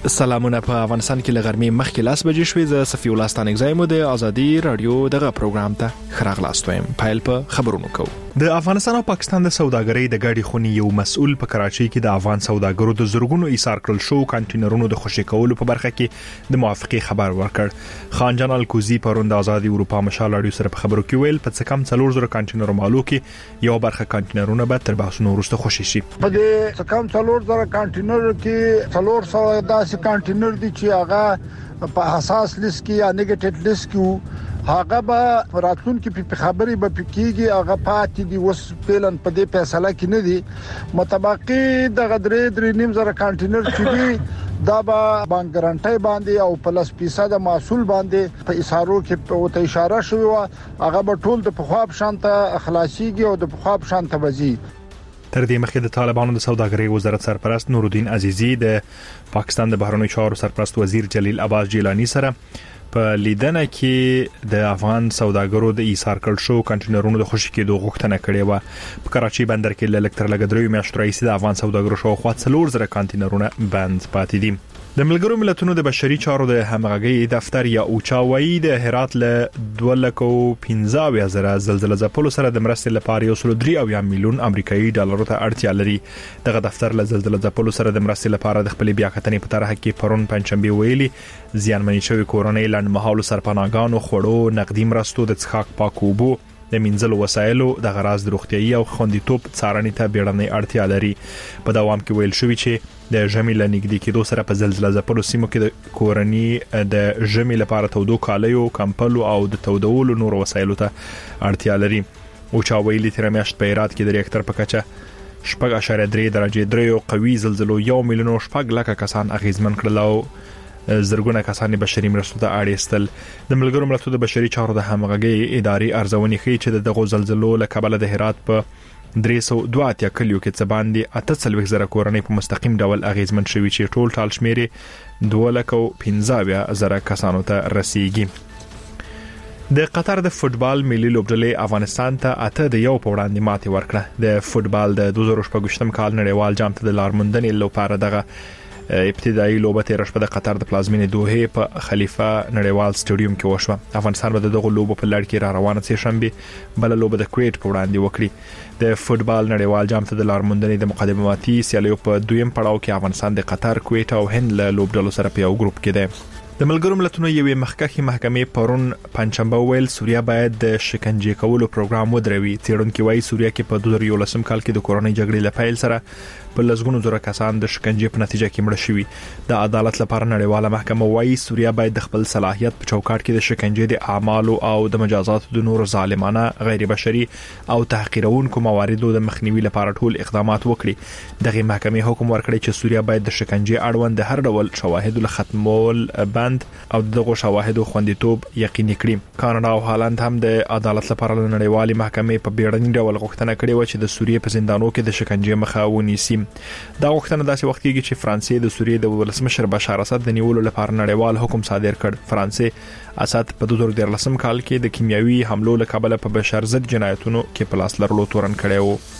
سلامونه. په افغانستان کې لغرمې مخکې لاس بجې شوې. ز صفي الله ستانګ زایم د ازادي رادیو دغه پروګرام ته خراغلاستویم. پایل په خبرونو کو. د افغانستان او پاکستان د سوداګرۍ د ګاډي خونی یو مسؤل په کراچۍ کې د افغان سوداګرو د زورګونو ایثار کړل شو کانټینرونو د خوشی کولو په برخه کې د موافقه خبر ورکړ. خان جان الکوزی پروند ازادي اروپا مشال رادیو سره په خبرو کې ویل په څه کم 400 کانټینرو مالو کې یو برخه کانټینرونه به تر باسونو وروسته خوشی شي. په دې څه کم 400 کانټینرو کې 400 کانټینر دي چې هغه په حساس لیست کې یا نیگیټیو لیست کې هغه به راتلون کې په خبري به پکېږي. هغه پاتې دي وس پلان په دې فیصله کې نه دي. متبقي د غدرې نیم زره کانټینر چې دي دا به بانک ګارانټي باندې او پلس فیصد محصول باندې په اشارو کې په اشاره شوی و. هغه به ټول د پخواب شانته اخلاصيږي او د پخواب شانته وځي. تر دې مخکې د طالبانو د سوداګرۍ وزارت سرپرست نورالدین عزیزی د پاکستان د بهرنیو چارو سرپرست وزیر جلیل عباس جیلانی سره په لیدنه کې د افغان سوداګرو د ایثار کړل شو کانټینرونو د خوشی کېدو غوښتنه کړې و. په کراچۍ بندر کې لکټر لګدري میاشتې رئیس د افغان سوداګرو شو خو 400 کانټینرونه بند پاتې دي. د ملګرو ملتونو د بشري چارو د همغږي دفتر یا اوچاوي د هرات له 215,000 زلزلې ځپلو سره د مرستې لپاره 1.3 میلیون امریکایي ډالرو ته اړتیا لري. دغه دفتر له زلزلې ځپلو سره د مرستې لپاره د خپل بیاکتنې په طرح کې پرون پنځشنبه ویلي زیانمنې شوی کورنۍ لنډمهالو سرپناهګانو خوړو نقدي مرستو د څښاک پاک اوبو د منځلو وسایلو د غراض د روغتيایي او خوندیتوب څارنې ته بیړنۍ اړتیا لري. په دوام کې ویل شوی چې د ژمي لنګدي کېدو سره په زلزلې ځپلو سیمو کې د کورنۍ د ژمي لپاره تودو کالیو کمپلو او د تودولو نور وسایلو ته اړتیا لري. او چا ویلي تر میاشت په هرات کې د ریاکټر په کچه 4.3 درجه درې قوي زلزلو 1 میلیون 4 لک کسان اغیزمن کړل او زرګونه کسان بشري مرستو ته اړیستل. د ملګرو ملتونو د بشري چارو د همغږي ادارې ارزونې ښیي چې دغه زلزلو له کبله د هرات په 302 کلیو کې څه باندې 48,000 کورنۍ په مستقیم ډول اغیزمن شوي چې ټول ټال شمیر 215,000 کسانو ته رسیدي. د قطر د فوتبال ملي لوبډلې افغانستان ته اته د یو په وړاندې ماتې ورکړه. د فوتبال د 2014 کال نړیوال جام ته د لارموندنې لپاره دغه ابتدایي لوبه تیر شپه د قطر د پلازمینې دوحه په خلیفه نړیوال سټیډیوم کې وشوه. افغانستان به دغه لوبه په لړ کې را روانه سي شنبه بل لوبه د کویت په وړاندې وکړي. د فوتبال نړیوال جام ته د لارموندنې د مقدماتي سیالیو په دویم پړاو کې افغانستان د قطر، کویت او هند له لوبډلو سره په یو ګروپ کې دی. د ملګرو ملتونو یوې مخکښې محکمې پرون پنځشنبه ویل سوریه باید د شکنجه کولو پروګرام ودروي. څېړونکو وايي سوریه کې په 2011 کال کې د کورونی جګړې لپاره سره په لږونو زره کسان د شکنجه په نتیجه کې مړ شوي. د عدالت لپاره نړیواله محکمه وايي سوریه باید د خپل صلاحیت په چوکاټ کې د شکنجه د اعمالو او د مجازاتو د نور ظالمانه غیر بشري او تحقیرونکو مواردو د مخنیوي لپاره ټول اقدامات وکړي. دغه محکمې حکم ورکړی چې سوریه باید د شکنجه اړوند د هر ډول شواهد له ختمول بند او دغه شواهد خوندیتوب یقیني کړي. کاناډا او هالند هم د عدالت لپاره نړیوالې محکمې په بیړني ډول غوښتنه کړې و چې د سوریه په زندانونو کې د شکنجه مخه ونیسي. دا غوښتنه داسې وخت کېږي چې فرانسې د سوریې د ولسمشر بشار اسد د نیولو لپاره نړیوال حکم صادر کړ. فرانسې اسد په 2013 کال کې د کیمیاوي حملو له کبله په بشر ضد جنایتونو کې پلاس لرلو تورن کړی و.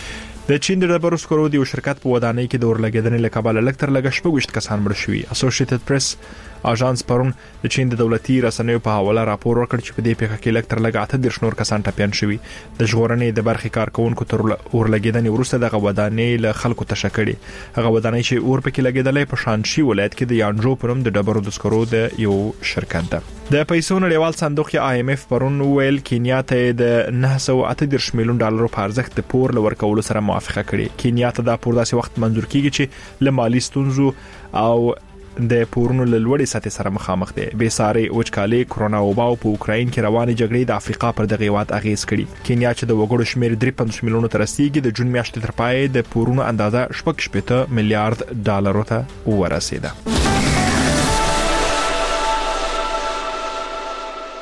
د چین د ډبرو سکرو د یو شرکت په ودانۍ کې د اورلګیدنې له کبله لکټر لګ 16 کسان مړ شوي. اسوسییټډ پریس اژانس پرون د چین د دولتي رسنیو په حواله راپور ورکړ چې په دې پیښه کې لکټر لګ 8 نور کسان ټپيان شوي. د ژغورنې د برخې کارکونکو تر اورلګیدنې وروسته د ودانۍ له خلکو تشکړي. هغه ودانۍ چې اور پکې لګیدلې په شانشي ولایت کې د یانجو پرم د ډبرو د سکرو د یو شرکت ده. د پیسو نړیوال صندوق یا IMF پرون ویل کینیا ته د 938 میلیون ډالرو په ارزښت د پور لور کولو سره موافقه کړې. کینیا ته دا پور داسې وخت منزور کیږي چې له مالی ستونزو او د پورونو له لوړې سطح سره مخامخ دي. بې ساري وچکالي، کرونا وبا او په اوکراین کې روانې جګړې د افریقا پر دغه هیواد اغیز کړي. کینیا چې د وګړو شمیر 53 میلیونو ته رسیدي د جون میاشتې تر پای د پورونو اندازه 8 میلیارډ ډالرو ته ورسیده.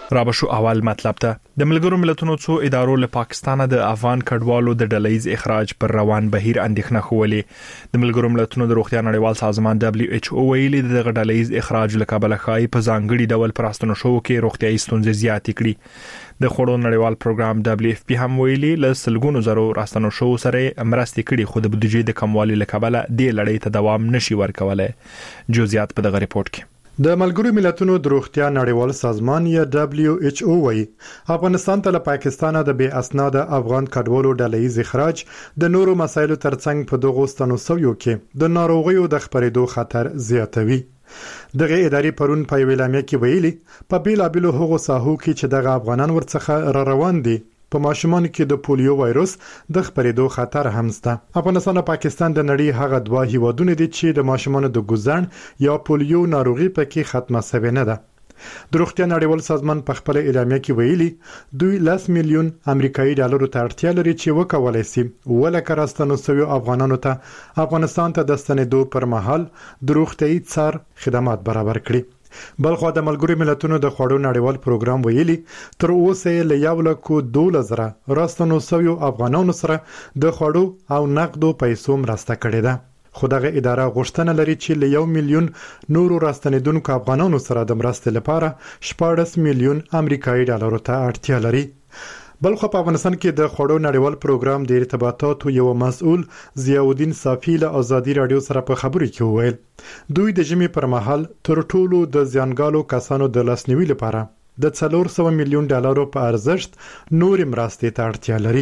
رابشو اول مطلب ته د ملګرو ملتونو څو ادارو له پاکستانه د افغان کډوالو د ډلهیز اخراج پر روان بهیر اندېښنه خولې د ملګرو ملتونو د روغتیا نړیوال سازمان WHO ویلي د ډلهیز اخراج له کبله خای په ځانګړي ډول پراستنو شو کې روغتیايي ستونزې زیاتې کړي د خوړو نړیوال پروګرام WFP هم ویلي له سلګونو زرو راستنو شو سره مرستې کړي خو د بودیجې د کموالي له کبله د لړۍ ته دوام نشي ورکولای جزئیات په دغه ریپورت کې د ملګرو ملتونو د روغتیا نړیوال سازمان یا WHO وایي افغانستان ته له پاکستانه د بې اسناد افغان کډوالو ډلهیز اخراج د نورو مسایلو ترڅنګ په دغه ستنوسویو کې د ناروغیو د خپرېدو خطر زیاتوي. دغه ادارې پرون په اعلامیه کې ویلي په بیلابیلو هغو ساحو کې چې دغه افغانان ورڅخه روان دي په ماشومانو کې د پولیو وایروس د خپرېدو خطر هم شته. افغانستان او پاکستان د نړۍ هغه دوه هیوادونه دي چې د ماشومانو د ګوزن یا پولیو ناروغي پکې ختمه شوې نه ده. د روغتیا نړیوال سازمان په خپل اعلامیه کې ویلي دوی 10 میلیون امریکایي ډالرو ته اړتیا لري چې وکولای شي ولکه راستنو شوی افغانانو ته افغانستان ته د ستنېدو پر مهال د روغتیايي څار خدمات برابر کړي. بلخو د ملګرو ملتونو د خوړو نړیوال پروګرام ویلي تر اوسه له 1,12,000 راستنو شوی افغانانو سره د خوړو او نقدو پیسو مرسته کړې ده. خو دغه اداره غوښتنه لري چې له 1 میلیون نورو راستنیدونکو افغانانو سره د مرستې لپاره 14 میلیون امریکایي ډالرو ته اړتیا لري. بلخو په افغانستان کې د خوړو نړیوال پروګرام د ارتباطاتو یو مسؤل ضیاءالدین صافی له آزادي رادیو سره په خبرو کې وویل دوی د ژمي پر مهال تر ټولو د زیانګالو کسانو د لاسنیوي لپاره د 400 میلیون ډالرو په ارزښت نور مرستې ته اړتیا لري.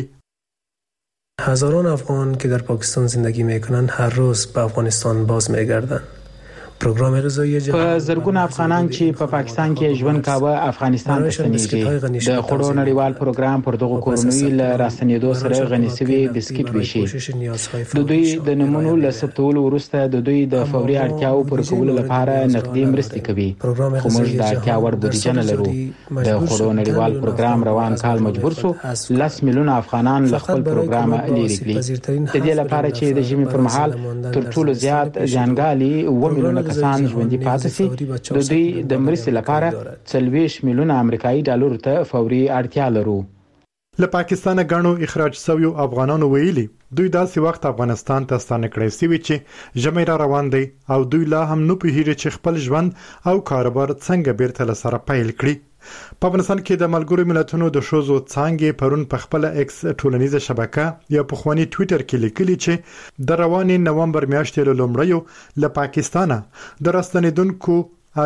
هزاران افغان که در پاکستان زندگی میکنند هر روز به افغانستان باز میگردند. پروګرام رضایی په زرګونه افغانان چې په پاکستان کې ژوند کاوه افغانستان ته ستنېږي. د خوړو نړیوال پروګرام پر دغه کورنۍ له راستنېدو سره غني شوي بسکټ ویشي. د دوی د نمونو له ثبتولو وروسته د دوی د فوري اړتیاو پوره کولو لپاره نقدي مرستې کوي. خو موږ د اړتیا وړ بودیجه نه لرو. د خوړو نړیوال پروګرام روان کال مجبور شو 10 میلیونه افغانان له خپل پروګرام لرې کړي. د دې لپاره چې د ژمي پر مهال تر ټولو زیات ځانګالي 2 میلیونه کسان ژوندي پاتې شي. د دوی د مرستې لپاره 40 میلیونه امریکایي ډالر ته فوري اړتیا لرو. له پاکستانه غاڼو اخراج شوی افغانانو ویلي دوی داسې وخت افغانستان ته ستانه کړی شوی چې ژمي را روان دي او دوی لا هم نه پوهیږي چې خپل ژوند او کاروبار څنګه بیرته لسره پیل کړي. په افغانستان کې د ملګرو ملتونو د شوزو څانګې پرون په خپل ایکس ټولنیزه شبکه یا په خواني ټوئیټر کې لیکلي چې د روانې نومبر میاشتې له لومړیو له پاکستانه د راستنیدونکو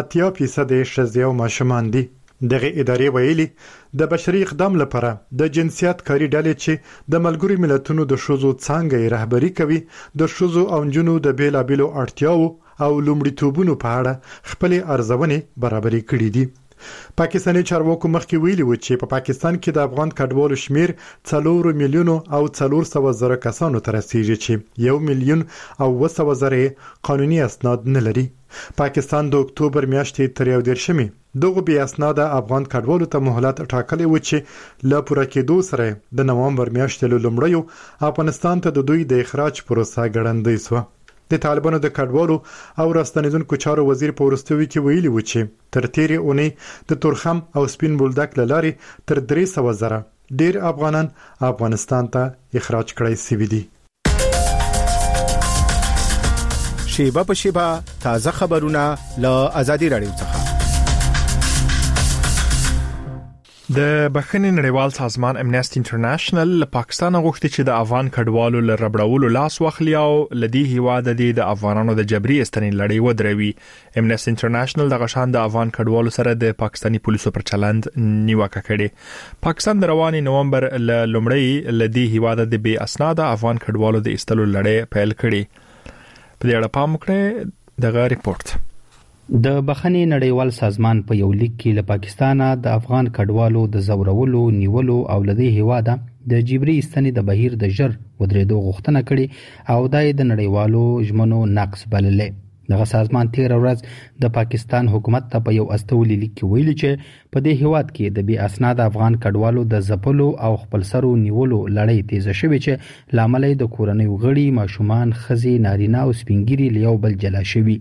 80% ښځې او ماشومان دي. دغه ادارې ویلي د بشري اقدام لپاره د جنسیت کاری ډلې چې د ملګرو ملتونو د شوزو څانګې رهبری کوي د شوزو او جنونو د بیلابیلو اړتیاو او لومړیتوبونو په اړه خپل ارزونې برابرې کړې دي. پاکستاني چارواکو مخکې ویلي و چې په پاکستان کې د افغان کډوالو شمیر 4 میلیون او 400 زره کسانو ته رسیدي چې 1 میلیون او 200 زره قانوني اسناد نه لري. پاکستان د اکتوبر میاشتې تر 11 دغه بې اسناد افغان کډوالو ته مهلت ټاکلی و چې لا پوره کېدو سره د نومبر میاشتې له لومړیو افغانستان ته د دوی د اخراج پروسه ګړندۍ شوه. د طالبانو د کډوالو او راستنیدونکو چارو وزیر په ورستوي کې ویلي و چې تر تیرې اونۍ د تورخم او سپین بولدک لاري تر 300 زره ډیر افغانان افغانستان ته اخراج کړای شوي دي. شیبه په شیبه تازه خبرونه له آزادي رادیو څخه. د بخښنې نړیوال سازمان امنیستي انټرنیشنل له پاکستان غوښتي چې د افغان کډوالو له ربړولو لاس واخلي او لدی هیواد د افغانانو د جبري استنې لړۍ ودروي. امنیستي انټرنیشنل د غشان د افغان کډوالو سره د پاکستاني پولیسو پر چلند نیوکه کړې. پاکستان د رواني نومبر له لومړی لدی هیواد د بې اسناد افغان کډوالو د استلو لړۍ پیل کړې. په دې اړه پام وکړئ دغه ریپورت. د بخښنې نړیوال سازمان په یو لیک کې له پاکستانه د افغان کډوالو د زورولو نیولو او لدی هیواده د جبري استنې د بهیر د ژر ودرېدو غوښتنه کړې او دای د نړیوالو ژمنو نقض بللې. دغه سازمان 13 ورځ د پاکستان حکومت ته په یو استولي لیک کې ویلي چې په دې هیواد کې د بې اسناد افغان کډوالو د ځپلو او خپلسرو نیولو لړۍ تیزه شوې چې لامل د کورنۍ غړي ماشومان ښځې نارینه او سپینګیري له یو بل جلا شوي.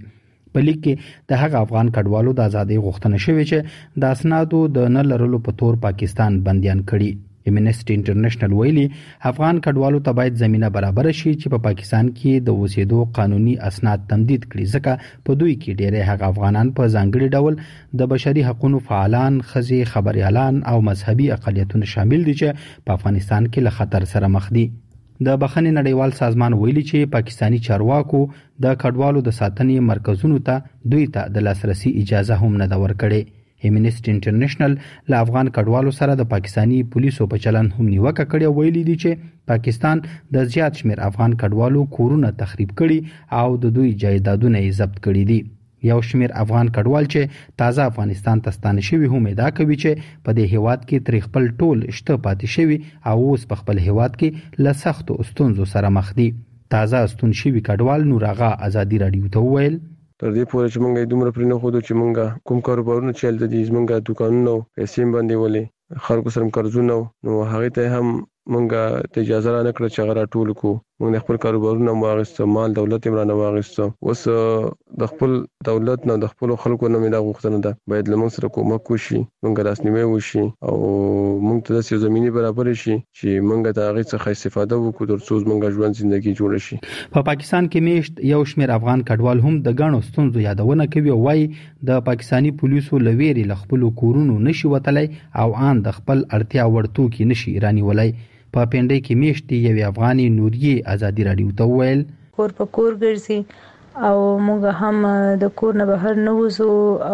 په لیک کې د هغه افغان کډوالو د ازادۍ غوښتنه شوې چې د اسنادو د نه لرلو په تور پاکستان بنديان کړي. امنیسټي انټرنیشنل ویلي افغان کډوالو ته باید زمينه برابر شي چې په پاکستان کې د اوسېدو قانوني اسناد تمدید کړي، ځکه په دوی کې ډېری هغه افغانان په ځانګړي ډول د بشري حقوقو فعالان، ښځې، خبريالان او مذهبي اقلیتونه شامل دي چې په افغانستان کې له خطر سره مخ دي. د بخښنې نړیوال سازمان ویلي چې پاکستانی چارواکو د کډوالو د ساتنې مرکزونو ته دوی ته د لاسرسي اجازه هم نه ده ورکړې. امنیسټي انټرنیشنل له افغان کډوالو سره د پاکستانی پولیسو په چلن هم نیوکه کړې، ویلي دي چې پاکستان د زیات شمیر افغان کډوالو کورونه تخریب کړي او د دوی جایدادونه یې ضبط کړي دي. یو شمیر افغان کډوال چې تازه افغانستان ته ستانه شوي هم ادعا کوي چې په دې هیواد کې تر خپل ټول شته پاتې شوي او اوس په خپل هیواد کې له سختو ستونزو سره مخ دي. تازه ستون شوي کډوال نور آغا ازادي رادیو ته وویل تر دې پورې چې مونږه دومره پرې نه خو چې مونږه کوم کاروبارونه چل د دې مونږه دکانونه پیسې باندې ولې خلکو سره قرضونه نو هغه ته هم مونږه اجازه را نکړه چې غره ټول کو مونږ خپل کاروبارونه واغسته، مال دولت عمران واغسته. اوس د خپل دولت نه د خپل خلکو نه مې دا غوښتنه ده باید لمن سره کومک وشي، مونږ راسنیمه وشي او مونږ ته د زميني برابر شي چې مونږ د هغه څخه استفاده وکړو ترڅو مونږ ژوند ژوندۍ جوړ شي. په پاکستان کې میشت یو شمیر افغان کډوال هم د غاڼو ستونزو یادونه کوي او وايي د پاکستانی پولیسو لویري لخپل کورونو نشي وتلای او ان د خپل اړتیا ورتو کې نشي ایرانی ولای. په پندې کې میشتي یو افغاني نوریه ازادي رادیو ته ویل کور په کور ګرځي او موږ هم د کور نه بهر نه وځو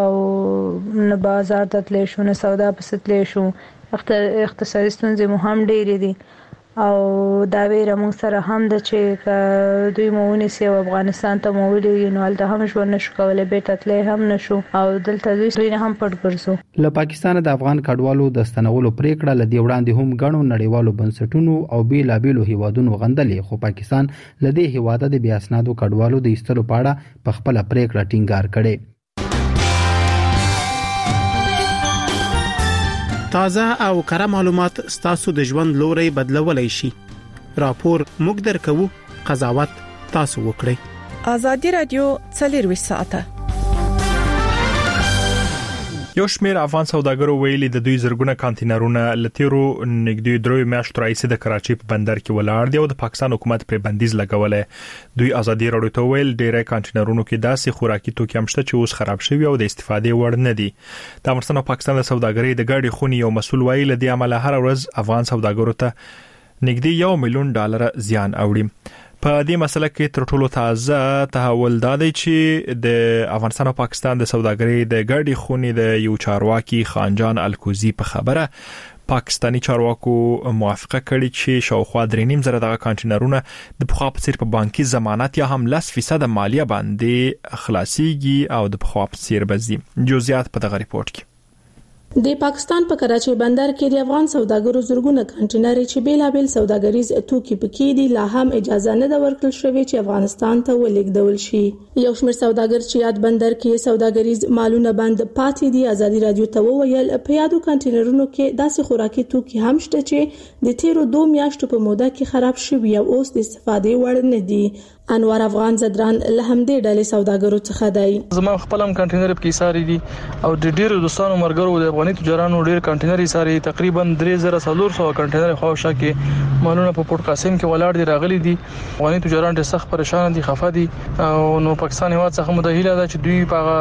او نه بازار ته تللی شو، نه سودا پسې تللی شو. اقتصادي ستونزې مو هم ډېرې دي او دا ویره موږ سره هم ده چې دوی مو ونیسي او افغانستان ته مو ولېږي نو هلته هم ژوند نشو کولی، بیرته تللی هم نشو او دلته دوی نه هم پټ ګرځو. له پاکستانه د افغان کډوالو د ستنولو پریکړه له دې وړاندې هم ګڼو نړیوالو بنسټونو او بیلابیلو هیوادونو غندلې، خو پاکستان له دې هیواده د بې اسنادو کډوالو د ایستلو په اړه په خپله پریکړه ټینګار کړی. تازه او کره معلومات ستاسو د ژوند لوري بدلولای شي. راپور موږ درکوو، قضاوت تاسو وکړئ. ازادي رادیو 24 ساعته. یو شمیر افغان سوداګرو ویلي د دوی زرګونه کانټینرونه لتیرو نګدي دروي میاشتو راځي د کراچي په بندر کې ولاړ دي او د پاکستان حکومت پر بندیز لګولې. دوی ازادي رادیو ته ویل ډیره کانټینرونو کې داسې خوراکي توکي هم شته چې اوس خراب شوی او د استفادې وړ نه دي. د افغانستان او پاکستان د سوداګرۍ د ګاډي خونی یو مسول ویل د عمل هر ورځ افغان سوداګرو ته نګدي $1 ملیون زیان اوړي. په دې مسله کې تر ټولو تازه تحول دا دی چې د افغانستان او پاکستان د سوداګرۍ د ګاډي خونی د یو چارواکي خانجان الکوزی په خبره پاکستانی چارواکو موافقه کړې چې شاوخوا 3.5 دغه کانټینرونه د پخوا په څیر په بانکي ضمانت یا هم 10% مالیه باندې خلاصيږي او د پخوا په څیر بزي. جزئیات په دغه ریپورت کې. د پاکستان په کراچي بندر کې د افغان سوداګرو زرګونه کانټینر چې بیلابل سوداګریز توکي پکې دي لا هم اجازه نه ده ورکړل شوې چې افغانستان ته ولېږدول شي. یو شمېر سوداګر چې یاد بندر کې سوداګریز مالونه بند پاتې دي ازادي رادیو ته وویل په یادو کانټینرونو کې داسې خوراکي توکي هم شته چې د تیرو 2 میاشتو په موده کې خراب شوي او اوس د استفادې وړ نه دي. انوار افغان زدران له همدې ډلې سوداګرو څخه دی. زما خپلم کانټینر په ساري دي او د ډیرو دوستانو مرګرو د افغاني تجارانو ډیر کانټینر ساري تقریبا 3400 کانټینر خوښه کې مالونه په پورت قاسم کې ولاړ دي راغلي دي. افغاني تجاران ډېر سخت پریشان دي، خفه دي او نو پاکستان هیواد څخه متهیله ده چې دوی په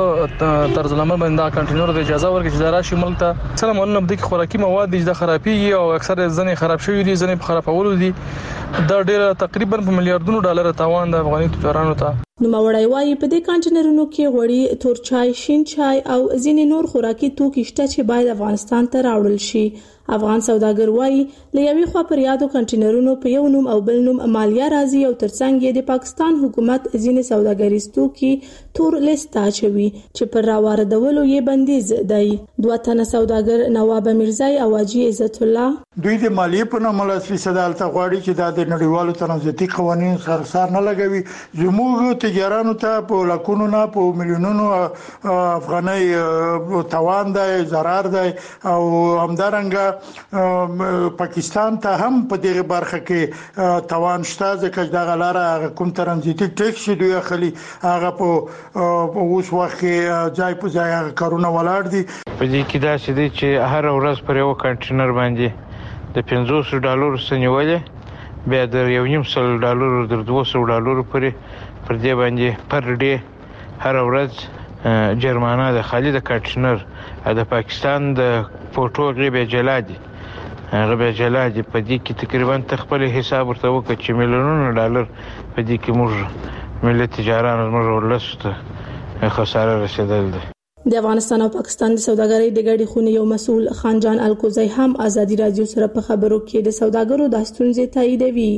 زړه طرز العمل باندې کانټینر د اجازه ورکړي چې راشي ملک ته. سلام عليكم. د خوراکي مواد د خرابېږي او اکثر ځنې خراب شوي دي، ځنې خرابول دي. دا ډېر تقریبا په ملیاردونو ډالر تاوان د افغاني تجارانو ته. نو موړی وايي په دې کانټینرونو کې غوړي، تور چای، شین چای او ځینې نور خوراکي توکي شته چې باید افغانستان ته راوړل شي. افغان سوداګر وايي لوي خو پر یادو کانټینرونو په یو نوم او بل نوم مالیه راځي او ترڅنګ یې د پاکستان حکومت ځینې سوداګریز توکي تور لیست اچوي چې پر راوړدولو یې بندیز دی. دوه تنه سوداګر نواب میرزای او حاجی عزت الله دوی د مالیې په نوم 10% الته غواړي چې دا د نړیوالو تنظیمي قوانینو سره نه لګوي. زموږ تجارانو ته په لکونو نه په میلیونونو افغاني توان دی، ضرر دی او همدارنګه پاکستان ته هم په دغه برخه کې توان شته ځکه دا غلاره کوم ترانزیتي ټیکس دوی اخلي هغه په اوس وخت کې ځای په ځای کارونه ولاړ دي. په دې کې دا چې دی چې هر ورځ پر یو کنټینر باندې د $500 سنولې بیا د $1.5 در $200 پر دې باندې پر ډے هر ورځ جرمانه د خالي د کنټینر د پاکستان د فوټو غیبه جلادي په دې کې تقریبا تخپل حساب ورته وکړي چې میلیونونو ډالر په دې کې موږ ملت تجارت موږ ولسته خساره رسیدل دي. د افغانستان او پاکستان د سوداګرۍ د ګډې خونې یو مسؤل خانجان الکوزی هم ازادي رادیو سره په خبرو کې د سوداګرو د ستونزې تاییدوي.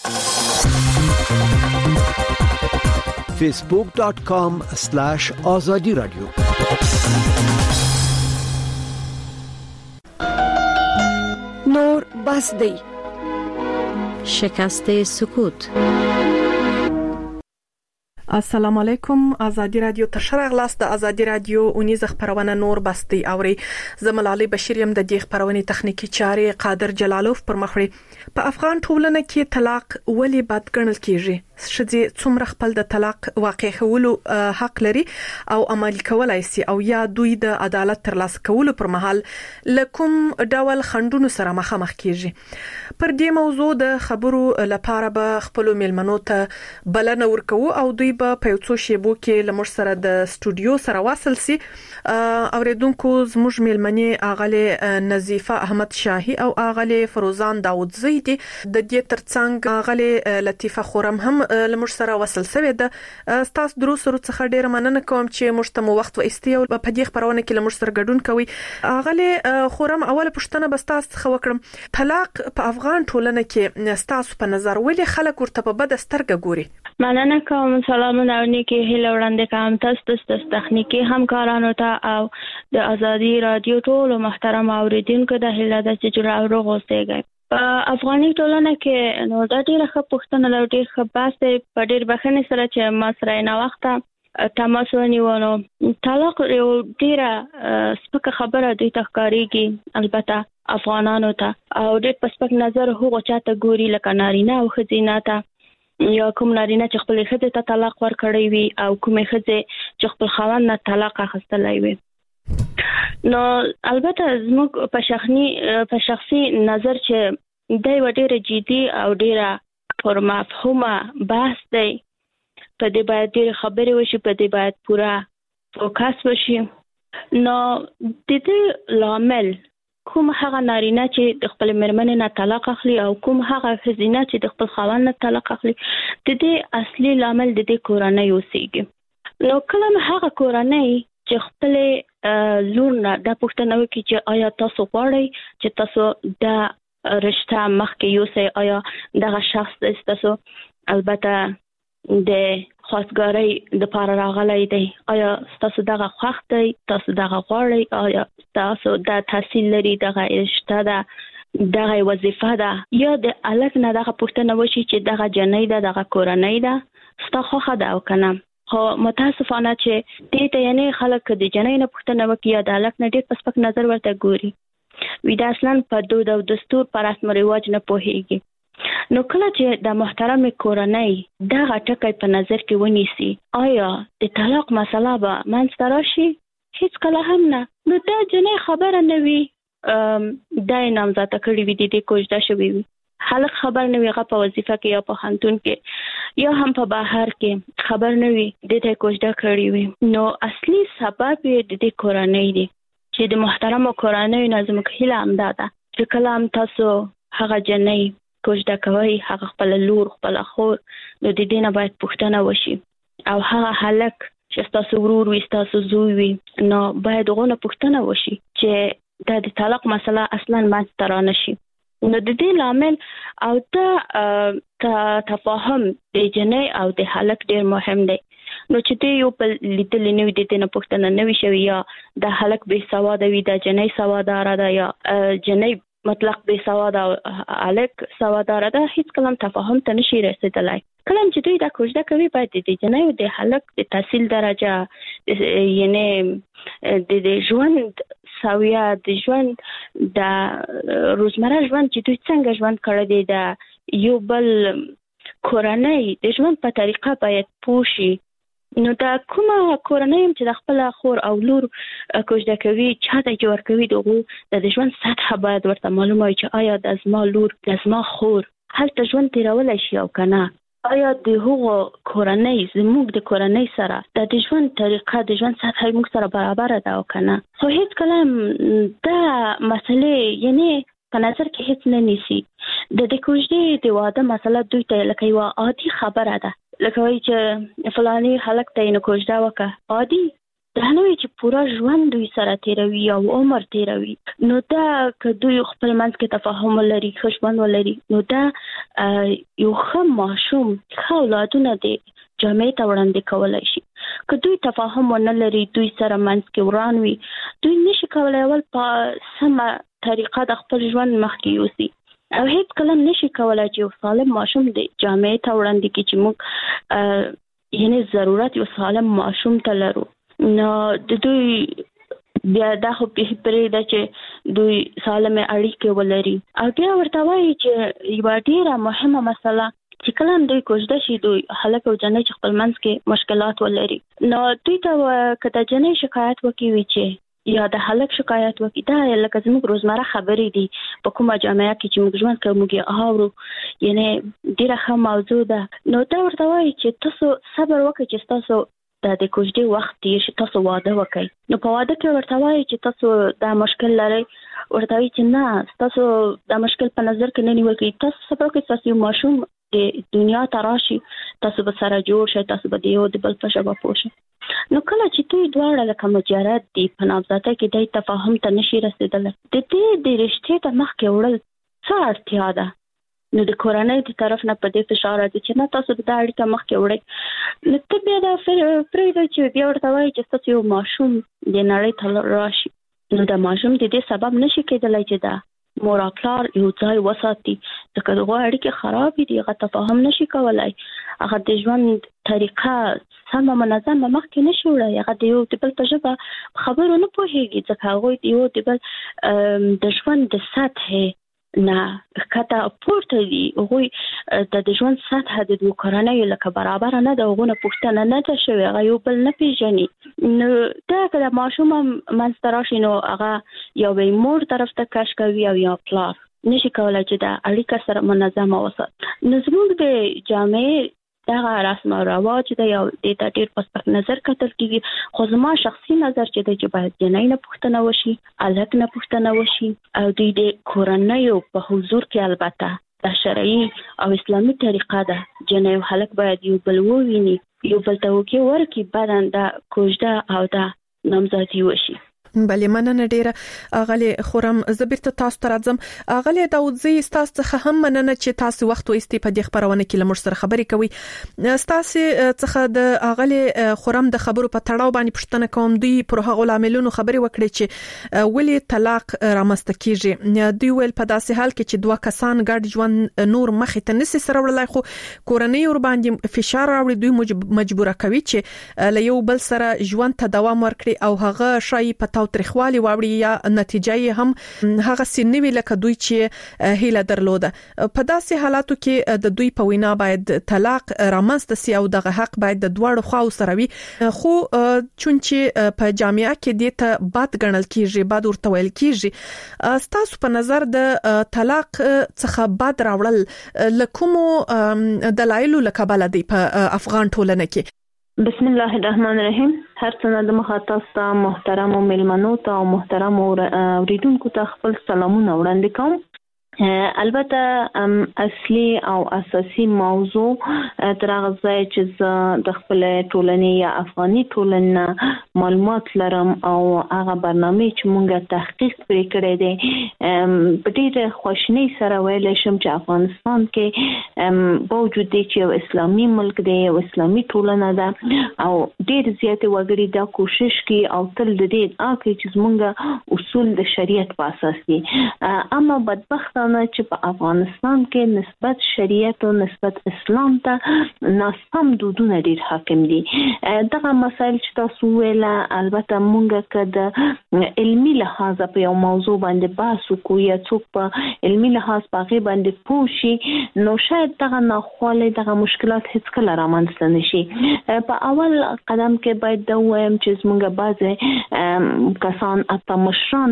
facebook.com/azadi radio نور بس دی شکست سکوت. السلام علیکم. ازادي رادیو تشرغ لاس د ازادي رادیو اونیز خبرونه نور بستی اوري. زملالي بشیر يم د دې خبرونه تخنیکی چارې قادر جلالوف پر مخړي. په افغان ټولنه کې طلاق ولی بد ګڼل کیږي؟ شذي څومره خپل د طلاق واقع کولو حق لري او عملي کولای شي او یا دوی د عدالت ترلاسه کولو پر مهال لکم ډول خندونو سره مخامخ کیږي؟ پر دې موضوع د خبرو لپاره به خپل میلمنو ته بلنه ورکو او دوی په پیوڅو شیبو کې لمر سره د استودیو سره واصل سي. اوریدونکو زموږ میلمنې اغله نظیفه احمد شاهي او اغله فروزان داوود زیدي د دې ترڅنګ اغله لطیفه خورم هم لمر سره وصل سوي ده. تاسو درو سره څخه ډیر مننه کوم چې مشتمو وخت و استیو په دې خبرونه کې لمر سره ګډون کوي. اغله خورم اوله پښتنه بس تاسو خو وکړم طلاق په افغان ټولنه کې تاسو په نظر ولې خلک ورته په بد سترګه ګوري؟ مننه کوم. سلامونه او نیکی هیله وړاندې کوم تاسو د تخنیکی همکارانو ته او د ازادي رادیو ټول محترم اوریدونکو د هیله د چې جوړ او غوښتګي. په افغاني ټولنه کې نو د ډیره ښه پښتنه لري ډیر ښه باسه په ډیر بخنه سره چې ما سره نه وخته تماس ونیونو. طلاق یو ډیره سپکه خبره دی تخکاریږي البته افغانانو ته او ډیر په سپک نظر هغه چاته ګوري لکه نارینه او خزینه ته یا کوم نارینه چې خپل خزه ته طلاق ورکړی وي او کوم خزه چې خپل خاوند نه طلاق اخیستلای وي. نو البته زموږ په شخصي نظر چې د ډیره جدي او ډیره پر مفهومه بحث دی. په دې باید ډیره خبرې وشي، په دې باید پورا فوکس وشي. نو د دې لامل کوم هغه نارینه چې د خپل مرمنې نه طلاق اخلي او کوم هغه خزینه چې د خپل خاوند نه طلاق اخلي، د دې اصلي لامل د دې کورنۍ اوسېږي. نو کله هغه کورنۍ چې خپل لور نه د پښتنو کې چې آیا تاسو غواړئ چې تاسو د رشتہ مخکې یوسئ، آیا دغه شخص تاسو البته د خاصګاری د پاره راغلی دی، آیا تاسو دغه خوښ دی، تاسو دغه غواړئ، آیا تاسو د تحصیل لري، دغه رشتہ ده، دغه وظیفه ده، یا د الګ نه دغه پښتنه وشي چې دغه جنۍ ده، دغه کورنۍ ده، ستا خوښه ده او کنه. خو متاسفانه چې دې ته یعنی خلک د جنۍ نه پښتنه وکي یا د الګ نه ډېر په سپک نظر ورته ګوري. وی دا اصلا په دود او دستور پر رسم رواج نه پوهیږي. نو کله چې د محترم کورنۍ دغه ټکی په نظر کې ونیسي، آیا د طلاق مسله به منځته راشي؟ هیڅ کله هم نه. نو دا جنۍ خبره نه وي دا یې نامزاده کړې وي، د دې کوژده شوې وي، خلک خبر نه وي، هغه په وظیفه کې یا په خانتون کې یا هم په بهر کې خبر نه وي، د دې کوژده کړې وي. نو اصلي سبب یې د دې کورنۍ دی چې د محترم کورنۍ نه زموږ هیله همدا ده چې کله هم تاسو هغه جنۍ کوژده کوي، هغه خپل لور، خپل خور، نو د دې نه باید پوښتنه وشي او هغه هلک چې تاسو ورور وي، تاسو زوی وي، نو باید غوښنه پوښتنه وشي چې د طلاق مسله اصلا منځته را نشي. نو د دې لامل او د تفاهم د جنۍ او د هلک ډیر مهم دی. نو چې ته یو په لیدل نه وي، د دې نه پوښتنه نه وي شوی، یا د هلک بې سواده وي، د جنۍ سواداره ده، یا جنۍ مطلق بې سواده او هلک سواداره ده، هیڅ کلام تفاهم ته نشي رسیدلای. کله چې دوی دا کوژده کوي، باید د جنۍ او د هلک د تحصیل درجه یعنی د ژوند سویه د ژوند د روزمره ژوند چې دوی څنګه ژوند کړی دی د یو بل کورنۍ د ژوند په طریقه باید پوه شي. نو دا کومه کورنۍ چې د خپل خور او لور کوژده کوي چاته چې ورکوي دغه د ژوند سطح باید ورته معلومه وي چې آیا د زما لور د زما خور هلته ژوند تیرولی شي او که نه، آیا د هغو کورنۍ زموږ د کورنۍ سره د ژوند طریقه د ژوند سطح موږ سره برابره ده او که نه. خو هیڅ کله دا مسئلې یعنی په نظر کې هیڅ نه نیسي. د کوژدې د واده مسله دوی ته لکه یوه عادي خبره ده، لکه وایي چې فلانی هلک ته یې نو کوژده وکړه، عادي دا نه وي چې پوره ژوند دوی سره تیروي او عمر تیروي. نو دا که دوی خپل منځ کې تفاهم ولري، ښه ژوند ولري، نو دا یو ښه ماشوم ښه اولادونه دی جامعې ته وړاندې کولی شي. که دوی تفاهم ونه لري، دوی سره منځ کې وران وي، دوی نشي کولی اول په سمه طریقه د خپل ژوند مخکې یوسي او هیڅ کله نشي کولی چې یو سالم ماشوم دی جامعې ته وړاندې کړي چې موږ یعنی ضرورت یو سالم ماشوم ته لرو. نو د دوی بیا دا خو پرېږده چې دوی سالمې اړیکې ولري او بیا ورته وایي چې یوه ډېره مهمه مسله چې کله دوی کوژده شي، دوی هلک او جنۍ چې خپل منځ کې مشکلات ولري، نو دوی ته که د جنۍ شکایت وکړي چې یا د هلک شکایت وکړي، دا لکه زموږ روزمره خبرې دي په کومه جامعه کې چې موږ ژوند کوو موږ یې اورو، یعنی ډېره ښه موضوع ده. نو دا ورته وایي چې تاسو صبر وکړئ چې ستاسو د کوژدې وخت تېر شي، تاسو واده وکړئ. نو په واده کې ورته وایي چې تاسو دا مشکل لرئ، ورته وایي چې نه ستاسو دا مشکل په نظر کې نه نیول کېږي، تاسو صبر وکړئ، تاسو یو ماشوم د دنیا ته راشي، تاسو به سره جوړ شئ، تاسو به د یو د بل په ژبه پوه شئ. نو کله چې دوی دواړه لکه مجرد دي په نامزدۍ کې دی تفاهم ته نشي رسېدلی، د دې د رشتې ته مخکې وړل څه اړتیا ده؟ نو د کورنۍ د طرف نه په دې فشار راځي چې نه تاسو دا اړیکه مخکې وړئ. نو ته بیا دا پرېږده چې بیا ورته وایي چې ستاسو یو ماشوم د نړۍ ته راشي، نو د ماشوم د دې سبب نشي کېدلی چې دا مور او پلار یو ځای وساتي، ځکه دغه اړیکې خرابې دي، هغه تفاهم نشي کولی، هغه د ژوند طریقه سمه منظمه مخکې نشي وړی، هغه د یو د بل په ژبه خبرو نه پوهېږي، ځکه هغوی د یو د بل د ژوند د سطحې نه ښکته پورته دي، هغوی د ژوند سطحه د دوی کورنیو لکه برابره نه ده، هغو نه پوښتنه نه ده شوې، هغه یو بل نه پېژني. نو دا که د ماشوم منځته راشي نو هغه یا به یې مور طرف ته کش کوي او یا پلار نشي کولی چې دا اړیکه سره منظمه وساتي. نو زموږ د جامعې دغه رسم او رواج دی او دې ته ډېر په سپک نظر کتل کېږي، خو زما شخصي نظر چې دی چې باید جنۍ نه پوښتنه وشي، هلک نه پوښتنه وشي او دوی د کورنیو په حضور کې البته دا شرعي او اسلامي طریقه ده، جنۍ او هلک باید یو بل وویني، یو بل ته وکړي ورکړي، بعداً دا کوژده او دا نامزادي وشي. بلې مننه ډیره غلي خورم. زه بیرته تاسو ته راځم. غلي داودزی تاسو څخه هم مننه چې تاسو وخت وایستې په دې خبرونه کې لمر سره خبرې کوي. تاسو څخه د غلي خورم د خبرو په تړاو باندې پوښتنه کوم، دوی پر هغه عاملونو خبرې وکړي چې ولې طلاق رامنځته کیږي. دوی ویل په داسې حال کې چې دوه کسان ګډ ژوند نور مخې ته نسی سره وړلای، خو کورنۍ ور باندې فشار راوړي، دوی مجبوره کوي چې له یو بل سره ژوند ته دوام ورکړي او هغه شای په تاوتریخوالي واوړي یا نتیجه یې هم هغه سینوي لکه دوی چې هیله درلوده. په داسې حالاتو کې د دوی په وینا باید طلاق رامنځته سي او دغه حق باید د دواړو خواو سره وي، خو چون چې په جامعه کې دې ته بد ګڼل کیږي، بد ورته ویل کیږي، ستاسو په نظر د طلاق څخه بد راوړل لکومو دلایلو لکبل دی په افغان ټولنه کې؟ بسم الله الرحمن الرحیم. هر څنګه د مخاطب ته محترم او ملمنو ته او محترم اوریدونکو ته خپل سلامونه وړاندې کوم. البته اصلي او اساسي موضوع تر هغه ځای چې زه د خپل ټولنې یا افغاني ټولنې معلومات لرم او هغه برنامه چې مونږه تحقیق پرې کړی دی په ډېر خوشنۍ سره ویلی شم چې افغانستان کې باوجود دی چې یو اسلامي ملک دی، یو اسلامي ټولنه ده او ډېر زیاتې وګړي دا کوشش کوي او تل د دې ادعا کوي چې زمونږ اصول د شریعت په اساس دي، اما بدبختانه چې په افغانستان کې نسبت شریعت او نسبت اسلام ته ناسم دودونه ډېر حاکم دي. دغه مسایل چې تاسو ویل کله البته مونږ کده علمي لحاظ په یو موضوع باندې بحث وکړو یا څوک په علمي لحاظ په هغه باندې پوه شي نو شاید دغه ناخواله دغه مشکلات هیڅ کله رامنځته نشي. په اول قدم کې باید دا وایم چې زمونږ بعضې کسان اته مشران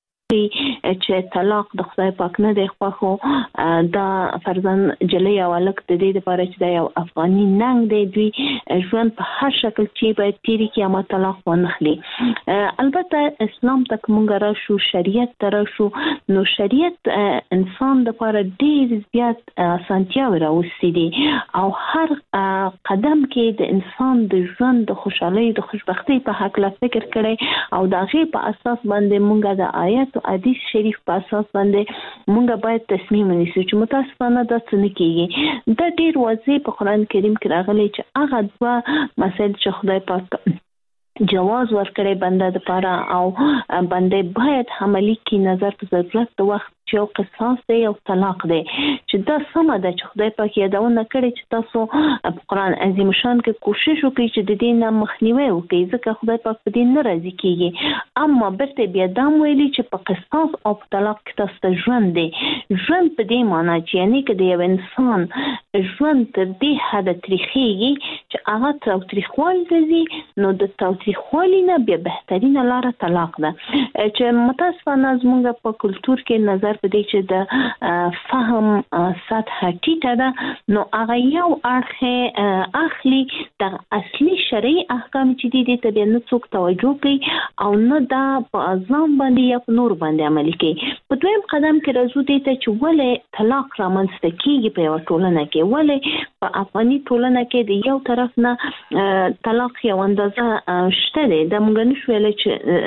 چې طلاق د خدای پاک نه دی خوښو دا فرضاً جلی او الک د دې لپاره چې دا یو افغاني ننګ دی دوی ژوند په هر شکل چې باید تیری کې اما طلاق ونخلي. البته اسلام تک مونږ راشو شریعت ته راشو نو شریعت انسان لپاره ډیر زیات اسانتیاوې راوستي دي او هر قدم کې د انسان د ژوند د خوشحالۍ د خوشبختۍ په هکله فکر کړي او د هغې په اساس باندې مونږ د آیت حدیث شریف په اساس باندې مونږ باید تصمیم ونیسو چې متاسفانه دا څه نه کیږي. دا ډیر واضح په قرآن کریم کې راغلی چې هغه دوه مسایل چې خدای پاک جواز ورکړي بنده د پاره او بنده باید عملی کی نظر په ضرورت د وخت چې یو قصاص دی او طلاق دی چې دا سمه ده چې خدای پاک یادونه کړي چې تاسو په قرآن عظیم شان کې کوشش وکړئ چې د دې نه مخنیوي وکړئ ځکه خدای پاک په دې نه راضي کیږي. اما برته بیا دا ویلي چې په قصاص او په طلاق کې تاسو ته ژوند دی. ژوند په دې معنی چې یعنی که د یو انسان ژوند تر دې حده تریخیږي چې هغه تاوتریخوالي ته ځي نو د تاوتریخوالي نه بیا بهترینه لاره طلاق ده چې متاسفانه زموږ په کلتور کې نظر په دې چې د فهم سطح ټیټه ده نو هغه یو اړخ اخلي د اصلي شرعي احکام چې دي ته بیا نه څوک توجه کوي او نه دا په ځان باندې یا په نور باندې عملي کوي. په دویم قدم کې راځو دې ته چې ولې طلاق رامنځته کیږي په یو ټولنه کې. ولې په افغاني ټولنه کې د یو طرف نه طلاق یو اندازه شته دی دا موږ نشو ویلی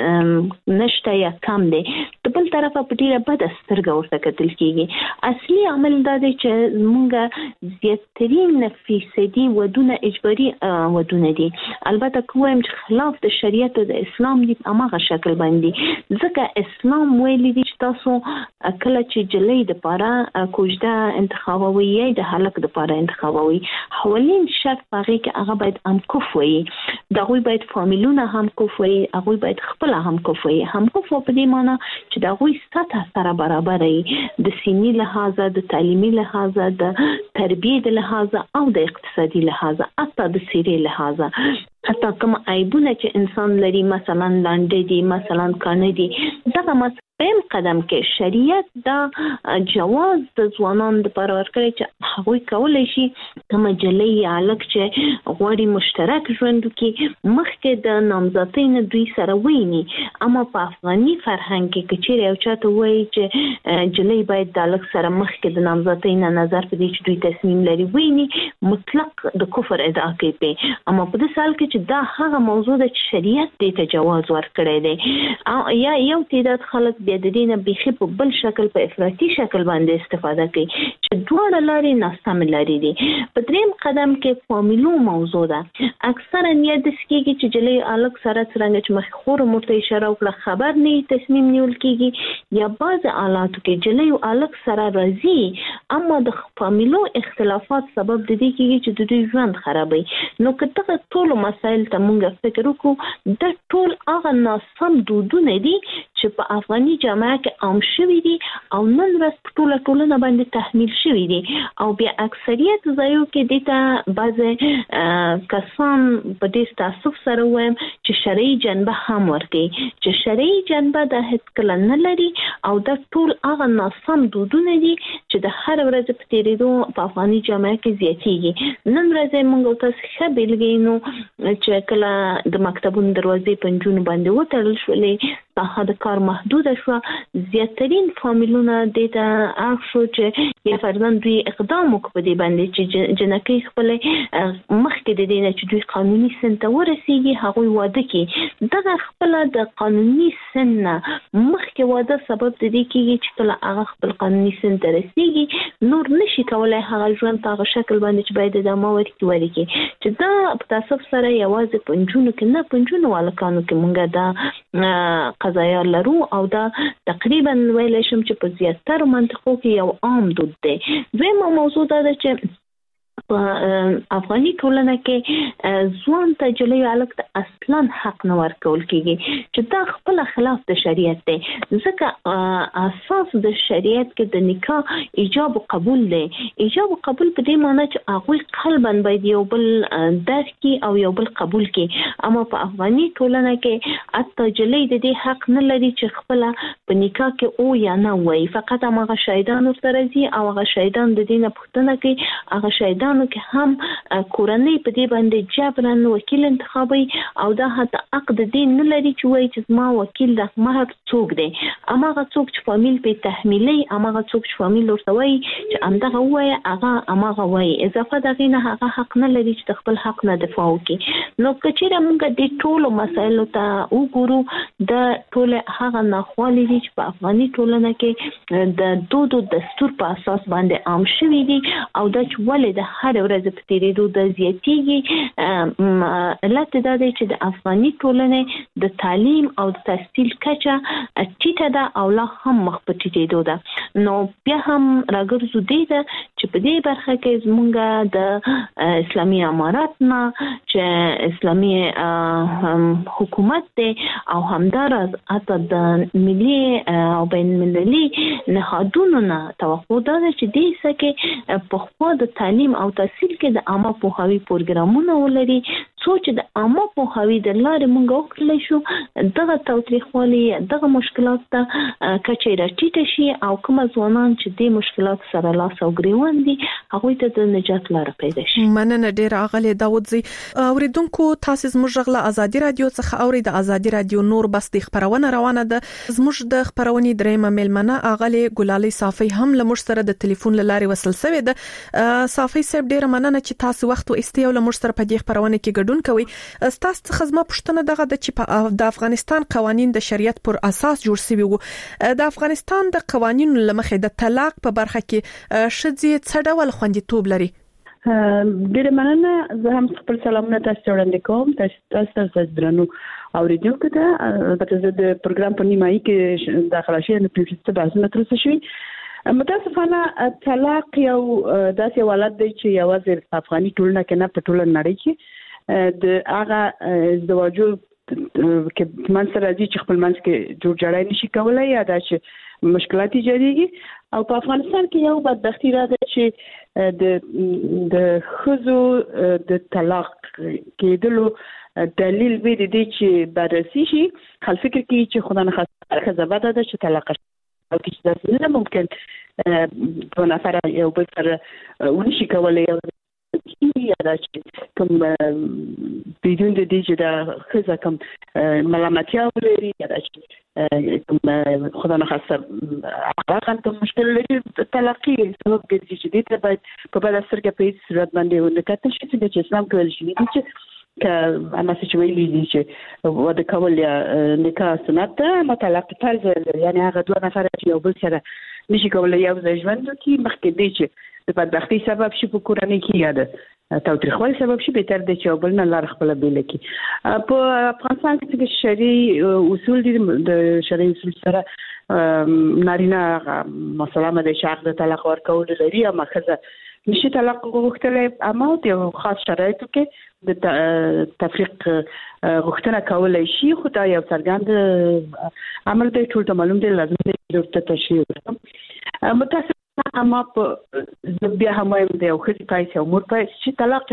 چې نشته یا کم دی د بل طرفه په ډیره بده سترګه ورته کتل کیږي. اصلي عمل دا دی چې موږ زیاترین فیصدي ودونه اجباري ودونه دي. البته کوم چې خلاف د شریعت او د اسلام دی په هغه شکل باندې ځکه اسلام ویلي دی چې تاسو کله چې جلی د پاره کوژده انتخابوي یا د هلک د پاره انتخابوي حوالین شرط هغه کې هغه باید هم کوف وي دغه باید فامیلونه هم کوف وي هغه باید خپل هم کوف وي هم کوف په دې معنی چې دغه سطح سره برابر وي د سینی لحاظه د تعلیمي لحاظه د تربیه لحاظه او د اقتصادي لحاظه حتی د سیري لحاظه حتی کوم عیبونه چې انسان لري مثلا لاندې دي مثلا کانه دي دغه پم قدم کې شریعت دا جواز د ځوانانو لپاره ورکړي چې هغوی کولی شي کوم جلی الک چې غواړي مشترک ژوند وکړي مخکې د نامزدۍ نه دوی سره ویني. اما په افغاني فرهنګ کې که چیرې یو چاته وایي چې جلی باید د الک سره مخکې د نامزدۍ نه نظر په دې چې دوی تصمیم لري ویني مطلق د کفر ادعا کوي. اما په دې سال کې چې دا هغه موضوع ده چې شریعت دې ته جواز ورکړی دی یا یو تعداد خلک بیا د دې نه بیخي په بل شکل په افراطي شکل باندې استفاده کوي چې دواړه لارې ناسم لارې دي. په دریم قدم کې فامیلو موضوع ده. اکثرا یې د سکیږي چې جلی الک سره څنګه چې مخخور مرته اشاره وکړه خبر نه تصمیم نیول کیږي یا بعض حالاتو کې جلی الک سره راځي اما د فامیلو اختلافات سبب د دې کیږي چې د دوی ژوند خرابوي. نو کته ټول مسایل ته مونږ فکر وکړو د ټول هغه ناسم دودونه دي چې په افغاني جامعه کې عام شوي دي او نن ورځ ټولنه باندې تحمیل شوي دي او بیا اکثریت ځایو کې دته بعض کسان په ډېر تاسف سره وایم چې شرعي جنبه هم ورکوي چې شرعي جنبه د هیڅ کله نه لري او د ټول هغه ناسم دودونه دي چې د هر ورځ په تېرېدو په افغاني جامعه کې زیاتېږي. نن ورځ موږ تاسو ښه بېلګې نو چې کله د مکتبونو دروازې په نجونو باندې وتړل شولې ساحه د کار محدوده شوه زیاترین فامیلونه دې ته اخ شو چې یا فرضاً دوی اقدام وکړي په دې باندې چې جنکۍ خپل مخکې د دې نه چې دوی قانوني سن ته ورسیږي هغوی واده کړي دغه خپل د قانوني سن نه مخکې واده سبب د دې کېږي چې کله هغه خپل قانوني سن ته رسیږي نور نشي کولی هغه ژوند په هغه شکل باندې چې باید ادامه ورکړي چې دا په تاسف سره یوازې په نجونو کې نه په نجونو هلکانو کې مونږ دا قضایا لرو او دا تقریبا ویلی شم چې په زیاترو منطقو کې یو عام دود دی. دویمه موضوع دا ده چې افغاني ټولنه کې ځوان ته جلوي الک ته اصلا حق نه ورکول کیږي چې دا خپل خلاف د شریعت دی ځکه اساس د شریعت کې د نکاح ایجاب او قبول دی ایجاب او قبول په دې معنی چې هغه قلبا باید یو بل درک کی او یو بل قبول کی اما په افغاني ټولنه کې اته جلوي د دې حق نه لري چې خپل په نکاح کې او یا نه وای فقط هغه شهیدان ورته دي او هغه شهیدان د دینه پښتنه کې هغه شهیدانو کې هم کورنۍ په دې باندې جبرن وکیل انتخابي او دا حتی عقد دین نه لري چې وایي چې ما وکیل د مهر څوک دی اما هغه څوک چې فامیل په تحمیلي اما هغه څوک چې فامیل ورته وایي چې همدغه وایي هغه اماغه وایي اضافه دغه نه هغه حق نه لري چې خپل حق نه دفاع وکړي نو کچېره موږ د ټولو مسایلو ته وګورو د ټول هغه ناخوالې دي چې په افغاني ټولنه کې د دودو دستور په اساس باندې عام شوي دي او دا چې ولې د هر ورځ په تیریدو د زیاتیږي علت دا دی چې د افغاني ټولنې د تعلیم او د تحصیل کچه ټیټه ده او لا هم مخ په ټیټېدو ده نو بیا هم راګرځو دی ده چې په دې برخه کې زمونږ د اسلامي امارات نه چې اسلامي حکومت دی او همدارس حتی د ملي او بین المللي نهادونو نه توقع ده چې دې سکه په خوا د تعلیم او تحصیل کې د عامه پوهاوي پروګرامونه ولري سوچ د عامه پوهاوي د لارې موږ وکړلی شو دغه تاوتریخوالي دغه مشکلات ته کچې راټیټه شي او کوم ځوانان چې د مشکلات سره لاس او ګریوان دي هغوی ته د نجات لاره پیدا شي مننه ډېره اغلې داودزی اوریدونکو تاسو زموږ غلا ازادي رادیو څخه اوري د ازادي رادیو نور بس د خبرونه روانه ده زموږ د خبرونې درېمه ملمنه اغلې ګلالي صافي هم لمر سره د ټلیفون لارې وصل شوې ده صافي صاحب ډېره مننه چې تاسو وخت او استیو لمر سره په دې خبرونه کې ګډون کوي تاسو څخه زما پوښتنه دغه د چې د افغانستان قوانين د شریعت پر اساس جوړ شوي وو د افغانستان د قوانینو لمخې د طلاق په برخه کې شذې څه ډول خوندیتوب لري ډېر مننه زه هم خپل سلامونه تاسو وړاندې کوم تاسو درنو اوریدونکو ته البته زه د پروګرام په نیمایي کې داخله شوم نو په څه بحثونه ترسره شوي متاسفانه طلاق یو داسې حالت دی چې یوازې افغاني ټولنه کې نه په ټوله نړۍ کې د هغه زواجو کې منځ راځي چې خپل منځ کې جوړ جوړای نشي کولای یا دا چې مشکلات ایجادېږي او په افغانستان کې یو بدبختی راځي چې د خزو د طلاق کېدلو دلیل به دي چې بررسي شي خل فکر کوي چې خدای نه خاصه زبده ده چې طلاق او چې دا نه ممکن په نفر یو بل سره ونشي کولای یا دا چې کوم بدون د دې چې دا خزه کوم ملامتیا ولري یا دا چې کوم خدای نه خاصه هغه کوم مشکل لري طلاقي سبب ګرځي چې دې ته باید په بل سرګه په صورت باندې ونکته شي چې اسلام کول شي چې که اما چې ویلي دي چې وده کول یا نکاح سنت ما طلاق فرض یعنی هغه دوه نفر چې یو بل سره نشي کولای یو ځای ژوند وکړي مخکې دی چې د بدبختی سبب شي په کورنۍ کې یاده تاوتریخوالي سبب شي به تر د چې بل نه لار خپل بیل کې په افغانستان کې شرعي اصول دي د شرعي اصول سره نارینه مثلا د شرط د طلاق ورکول لري او مخزه نشي طلاق غوښتل اما د خاص شرایطو کې د تفریق غوښتنه کولای شي خو دا یو څرګند عمل دی ټول ته معلوم دی لازم دی د تشریح وکړو متاسفانه اما په بیا هم د یو خصي پایسه او مور پایسه چې طلاق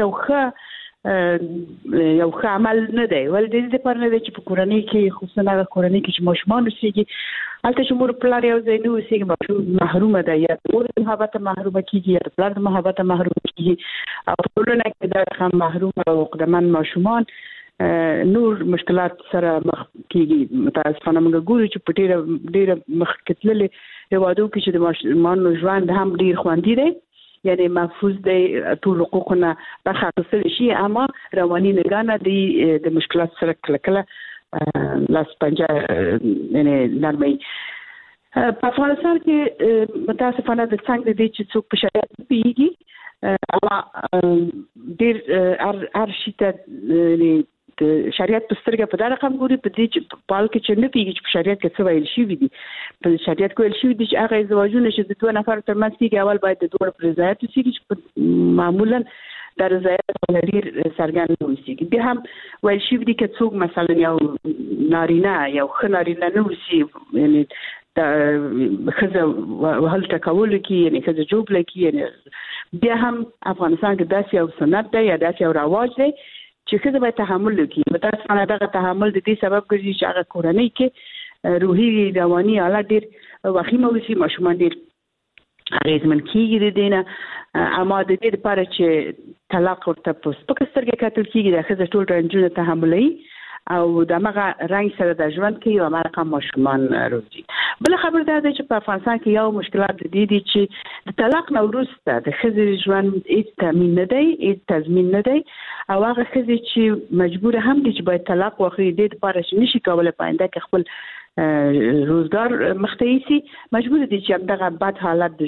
یو ښه عمل نه دی ول د دې پر نه دی چې په کورنۍ کې خصوصا هغه کورنۍ کې چې ماشومان اوسېږي هلته چې مور پلار یو ځای نه اوسېږي ماشوم محرومه ده یا مور د محبت محرومه کېږي یا پلار د محبت محرومه کېږي او په ټولنه کې دا هم محروم او عقدمن ماشومان نور مشکلات سره مخ کېږي متاسفانه موږ ګورو چې په ډېره مخ کې تللې هېوادو کې چې د ماشومانو ژوند هم ډېر خوندي دی یعنی محفوظ دی ټول حقوقونه برخه اخیستل شي اما رواني نگانه دی د مشکلات سره کله لاس پنجه یعنی نرمي په افغانستان کې متاسفانه د څنګه دی چې څوک په شریعت پیږي اما ډېر هر شي ته د شریعت په سترګه په دا رقم ګوري په دې چې په حال کې چې نه پیږي چې په شریعت کې څه ویل شوي دي په شریعت کې ویل شوي دي چې هغه زواجونه چې د دوه نفر ترمنځ کېږي اول باید د دوه پر رضایت وشي چې معمولا د رضایت ډیر څرګند وسی. بیا هم ویل شي دي چې څوک مثلا یو نارینه یو خنارینه نو وسی یعنی د خزه وهل تکول کی یعنی خزه جوب لکی یعنی بیا هم افغانستان کې داسې یو سنت دی یا داسې یو رواج دی چې خزه باید تحمل وکړي. متاسفانه دغه تحمل د دې سبب ګرځي چې هغه کورنۍ کې روحي رواني حالت ډیر وخیمه وسی، ماشومان ډیر اغیزمن کیږي د دینه. اما د دې لپاره چې طلاق ورته په سپکه سترګه کتل کیږي د خزه ټول رنجونه تحملي او د مغه رنګ سره د ژوند کې یو مرقه ماشومان روزي. بل خبر ده چې په افغانستان کې یو مشکلات دي چې د طلاق نه وروسته د خزې ژوند هیڅ تضمین نه دی، هیڅ تضمین نه دی او هغه خزې چې مجبور هم دي چې باید طلاق واخلي د دې لپاره چې نشي کولای پاینده کې خپل روزګار مختیسي مجبور دي چې دغه بد حالت د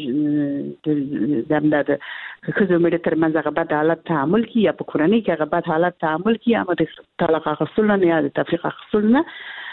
خزو مړه تر منځ هغه بد حالت تعامل کی یا په کورنۍ کې هغه بد حالت تعامل کی اما د طلاق غوښتل نه یا د تفریق غوښتل نه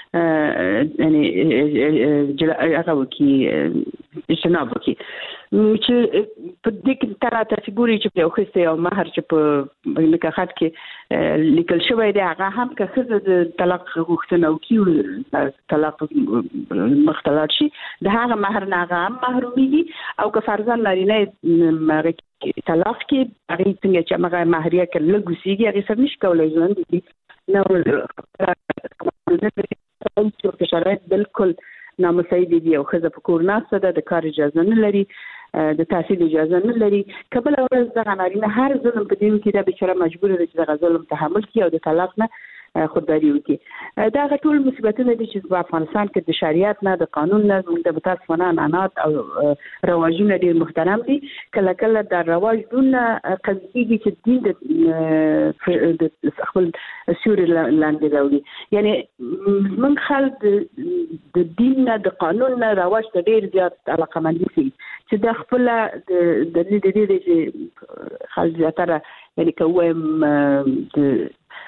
یعنی هغه وکي اجتناب وکي چې په دې کې تر تاسو ګوري چې یو خسته او مہر چې په نکاحات کې لیکل شوی دی هغه هم که خزه د طلاق غوښتنه وکي طلاق مختلط شي د هغه مہر نه هغه محروميږي او که فرضاً نارینه طلاق کې هغه څنګه چې هغه مہریه کې لګوسیږي هغه سم نشي کولای ژوند دي نو چې شرایط بالکل نامساعد دي او خزه په کور ناسته ده د کار اجازه نه لري د تحصیل اجازه نه لري. کبل ورځ د نارینه هر ظلم په دین کې د بیچاره مجبور دي چې د ظلم تحمل کوي او د طلاق نه خودداري وکړي. دا غټول مصیبتونه دي چې په افغانستان کې د شریعت نه د قانون نه د متاسفانه عنعنات او رواجونه ډیر محترم دي. کله کله د رواج دون قضیه چې دین د خپل سوري لاندې راوړي. یعنی من خلک د دین نه د قانون نه رواج ته ډیر زیات علاقمندي دي چې د خپل د دې چې خلک زیاتره یعنی کوم د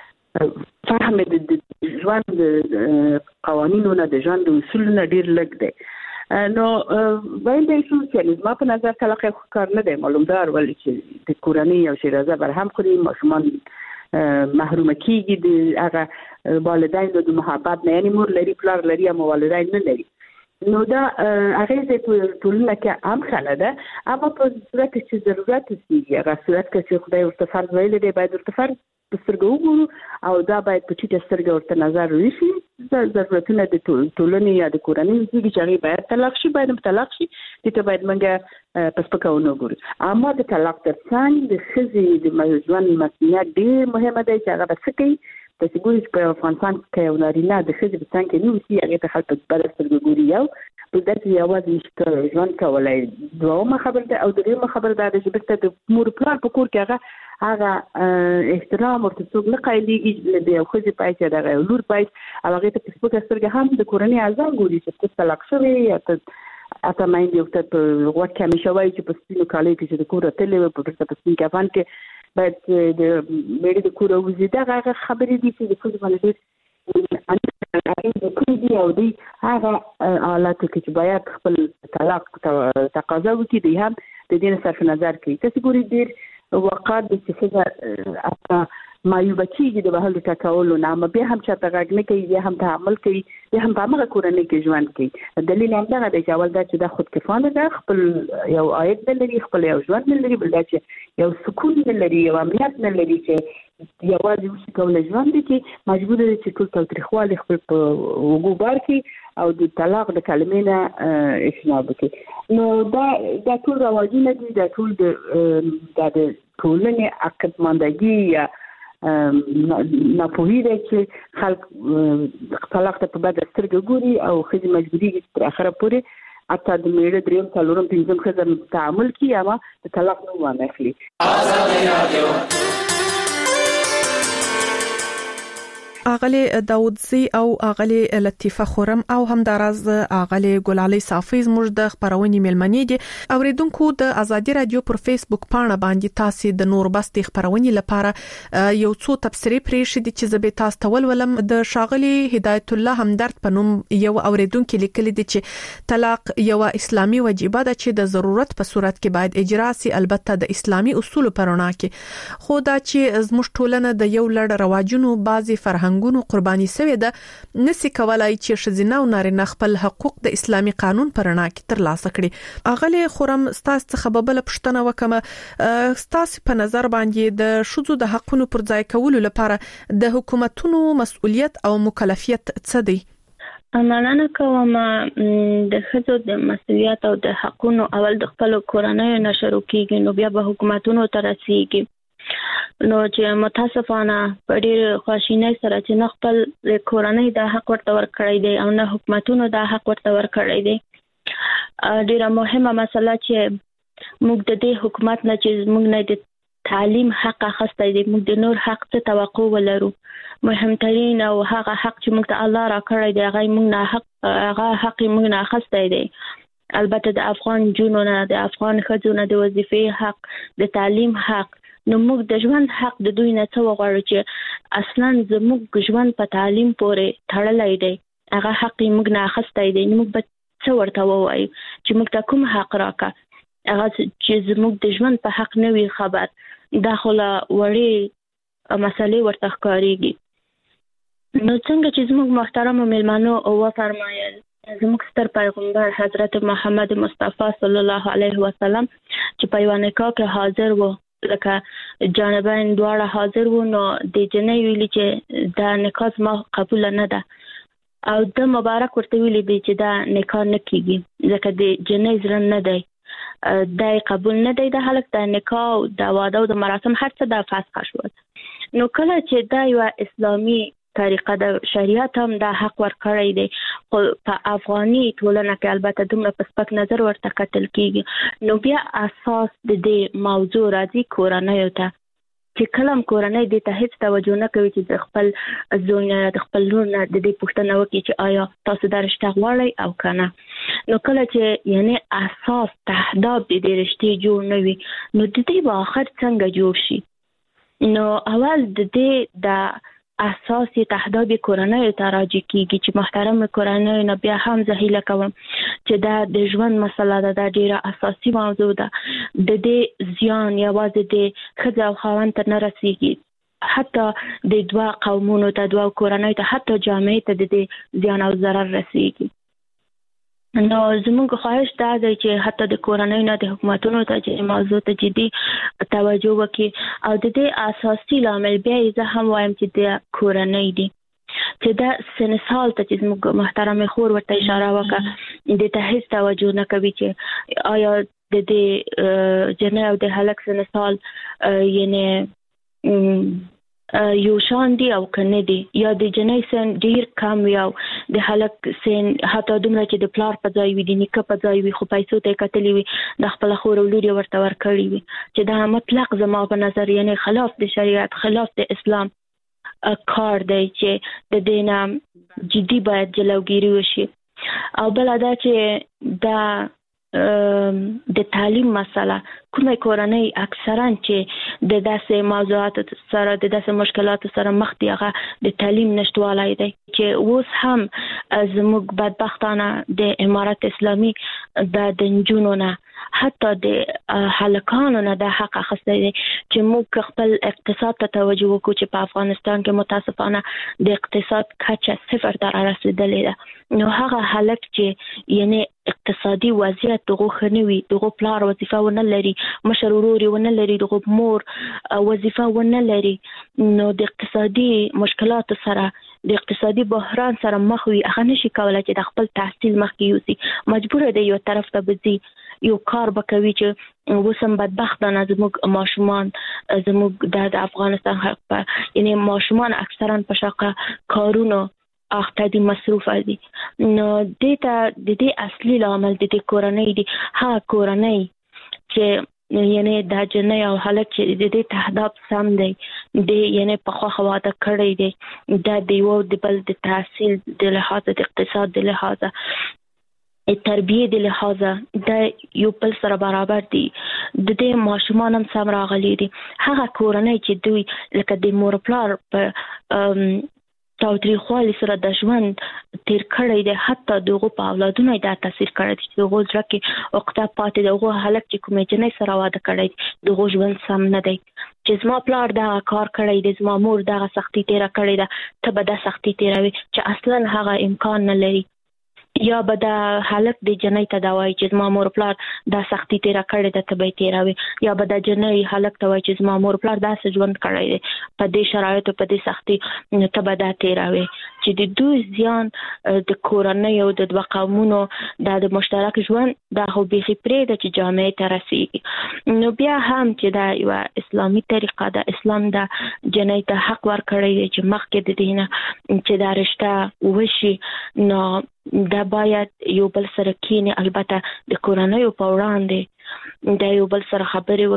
فهم د ژوند قوانینو نه د ژوند اصول نه ډیر لږ دی. نو باید شو چې ما په نظر طلاق کار نه دی معلومدار ولې چې د کورنۍ او شیرازه برهم خوري ماشومان محروم کیږي د هغه والدین د محبت نه، یعنی مور لري پلار لري اما والدین نه لري. نو دا هغه د ټولنه کې عام خاله ده اما په صورت چې ضرورت کیږي هغه صورت کې خدای ورته فرض ویل دی باید ورته فرض سترګو وګورو او دا باید په ټیټه سترګه ورته نظر وشي. ضرورتونه د ټولنې یا د کورنۍ چې هغه باید طلاق شي باید طلاق شي دې ته باید منګه پسپکاونه وګورو. اما د طلاق ترڅنګ د خزې د ژوند مسؤلیت ډیر مهمه ده چې هغه بس کوي. تاسو ګورئ په افغانستان کې یو نارینه د خزې په څنګ کې نو سي هغه ته خلک په بل سترګو ګوري یو په داسې یوازې نشته ژوند کولای. دومره خبره ده او دغه خبره ده چې بس د مور پلار په کور کې هغه احترام ورته څوک نه قایلیږي د یو خزې پای دغه لور پای هغه ته په سپکه سترګه هم د کورنۍ اعضا ګوري چې طلاق شوی یا اته مایند یو ته په وخت کې مشوي چې په سپینو کالي کې د کور ته لوي په پرته په سپین کفن کې باید د مېړه د کور وزي دغه خبرې دي چې د خزې باندې هغه د کړي او دی هغه حالات کې باید خپل طلاق تقاضا وکړي دی هم د دې صرف نظر کوي. تاسو ګورئ ډیر وقات د څه مایوبه کیږي د بهل تکاولو نه بیا هم چې تغاګ نه کوي بیا هم تعامل کوي بیا هم په هغه کورنۍ کې ژوند کوي. دلیل هم دا دی چې اول دا چې د خود کفانه ده خپل یو عاید نه لري خپل یو ژوند نه لري بل دا چې یو سکون نه لري یو امنیت نه لري چې یوازې وشي کولای ژوند دي چې مجبور دي چې ټول تاریخوالي خپل په وګو بار کې او د طلاق د کلمې نه اجتناب وکړي. نو دا ټول رواجونه دي دا ټول د ټولنې عقدمندګي یا ناپوهي ده چې خلک طلاق ته په بد سترګه ګوري او خزې مجبورېږي تر اخره پورې حتی د میړه دریم څلورم پنځم ښځه تعامل کوي اما د طلاق نوم وانه اخلي. اغلی داودزی او اغلی لطیفه خورم او هم دراز اغلی ګلالي صافي زموږ د خبرونې ملمنې دي. اوریدونکو د ازادي رادیو پر فیسبوک پاڼه باندې تاسو د نور بستي خبرونې لپاره یو څو تبصرې پرېښې دي چې زبې تاسو تول ولم. د شاغلي هدایت الله همدرد پنوم یو اوریدونکو لیکلي دي چې طلاق یو اسلامي واجبه ده چې د ضرورت په صورت کې باید اجرا سي، البته د اسلامي اصول پرونه کې. خو دا چې زموږ ټولنه د یو لړ رواجونو بعضي فرهنګونو قرباني شوی ده، نسی کولای چې شزینه او نارینه خپل حقوق د اسلامي قانون پرونه کې ترلاسه کړي. اغلی خورم ستاسو څخه ببل پښتنه وکم، ستاسو په نظر باندې د شذو د حقونو پر ځای کولو لپاره د حکومتونو مسؤلیت او مکلفیت څه دی؟ مننه کوم. د شذو د مسؤلیت او د حقونو اول د خپل کورنۍ نه شروع کیږي، نو بیا به حکومتونو ته رسیږي. نو چې متاسفانه په ډېر خواشینۍ سره چې نه خپل کورنۍ د حق ورته ورکړی دی او نه حکومتونو د حق ورته ورکړی دی. ډېره مهمه مسله چې موږ د دې حکومت نه چې موږ نه د تعلیم حق اخیستی دی، موږ د نور حق څه توقع ولرو. مهمترین او هغه حق چې موږ ته الله راکړی دی هغه حق موږ نه اخیستی دی. البته د افغان جنونو نه، د افغان ښځو نه د وظیفې حق، د تعلیم حق. نو موږ د ژوند حق د دوی نه څه وغواړو چې اصلا زموږ ژوند په تعلیم پورې تړلی دی، هغه حق موږ نه اخیستی دی. موږ به څه ورته ووایو چې موږ ته کوم حق راکړه، هغه چې زموږ د ژوند په حق نه وي خبر. دا خو له وړې مسلې ورته ښکارېږي. نو څنګه چې زموږ محترمو میلمنو وفرمایل، زموږ ستر پیغمبر حضرت محمد مصطفی صلی الله علیه وسلم چې په یوه نکاح کې حاضر وو، لکه جانبین دواړه حاضر وو، نو د جنۍ ویلي چې دا نکاح زما قبول نه ده، او د مبارک ورته ویلي دی چې دا نکاح نه کیږي ځکه د جنۍ زړه نه دی، دا قبول نه دی د هلک د نکاح او د واده او د مراسم هر څه د فسخ شول. نو کله چې دا یو اسلامي طریقه د شریعت هم دا حق ورکړی دی، خو په افغاني ټولنه کې البته دومره په سپک نظر ورته کتل کیږي. نو بیا اساس د دې موضوع راځي کورنیو ته، چې کله کورنۍ دې ته هیڅ توجه نه کوي چې د خپل زوی نه د خپل لور نه د دې پوښتنه وکړي چې آیا تاسو دا رشته غواړئ او که نه. نو کله چې یعنی اساس تهداب د دې رشتې جوړ نه وي، نو د دې به آخر څنګه جوړ شي؟ نو اول د دې د اساس تهداب کورنۍ ته راځي کیږي چې محترم کورنۍ نه بیا هم زهیله کوم چې دا د ژوند مسله ده، دا ډیره اساسي موضوع ده. د دې زیان یوازې د ښځې او خاوند ته نه رسیږي، حتی د دوه قومونو ته، دوه کورنۍ ته، حتی جامعې ته د دې زیان او ضرر رسیږي. نو زموږ خواهش دا دی چې حتی د کورنۍ نه د حکومتونو ته چې موضوع ته جدي توجه وکړي، او د دې اساسي لامل بیا زه هم وایم چې د کورنۍ دی، چې دا سنسال ته چې زموږ محترم خور ورته اشاره وکړه، د ته هیڅ توجه نه کوي چې آیا د دې جنۍ او د هلک سنسال یعنی یو شان دی او کنه دی، یا د جنۍ سن ډیر کم وي او د هلک سن حتی دومره چې د پلار په ځای وي، د نیکه په ځای وي، خو پیسو ته کتلی وي، د خپل خور او لور ورته ورکړي وي، چې دا مطلق زما په نظر یعنی خلاف د شریعت، خلاف د اسلام کار دی چې د دې نه جدي باید جلوګیری وشي. او بل دا چې دا د تعلیم مسله، کومه کورنۍ اکثرا چې د داسې موضوعات سره، د داسې مشکلات سره مخ دي، هغه د تعلیم نشټوالی دی، چې اوس هم زموږ بدبختانه د امارت اسلامي د نجونو نه، حتی د هلکانو نه د حق اخیستی دی چې موږ خپل اقتصاد ته توجه وکړو، چې په افغانستان کې متاسفانه د اقتصاد کچه صفر ته رارسېدلې ده. نو هغه هلک چې یعنی اقتصادي وضعیت دغه ښه نه وي، دغه پلار وظیفه ونه لري، مشر ورور ونه لري، دغه مور وظیفه ونه لري، نو د اقتصادي مشکلاتو سره، د اقتصادي بحران سره مخ وي، هغه نشي کولای چې د خپل تحصیل مخکې یوسي، مجبور دی یو طرف ته بځي، یو کار بکوي چې وسم بدبختانه زموږ ماشومان، زموږ د افغانستان خلک یعنی ماشومان اکثرا په شاقه کارونو اخته دي، مصروف دي. نو د دې اصلي لامل د دې کورنۍ دي، ها کورنۍ چې یعنی دا جنۍ او هلک چې د دې تهداب سم دی د یعنی په خو واده کړی دی دا دیو د بل د تحصیل د لحاظ د اقتصاد د لحاظ تربیه د لحاظ د یو بل سره برابر دي د دې ماشومان هم سم راغلي دي هغه کورنۍ چې دوی لکه د مور پلار په تاوتریخوالي سره د ژوند تیر کړی دی حتی دغه په اولادونو دا تاثیر کړی دی چې دغه ځکه کې وخته پاتې دغه هلک چې کومې جنۍ سره واده کړی دی دغه ژوند سم نه دی چې زما پلار دا کار کړی دی زما مور دا سختي تیر کړی ده ته به دا سختي تیروي چې اصلا هغه امکان نه لري یا به دا هلک د جنۍ ته دا وایي چې زما مور پلار دا سختي تیر کړی ده ته به تیروي یا به دا جنۍ هلک ته وایي چې زما مور پلار دا ژوند کړی دی په دې شرایطو په دې سختي ته به دا تیروي چې د دوی زیان د کورنۍ او د دوه قومونو د مشترک ژوند دا خو بيخي پرې د چې جامعه ته رسیږي نو بیا هم چې دا یو اسلامي طریقه د اسلام د جنۍ ته حق ورکړی دی چې مخکې د دینه چې دا رشتہ وشي نو دا باید یو بل سره کینی البته د کورنۍ په وړاندې دا یو بل سره خبرې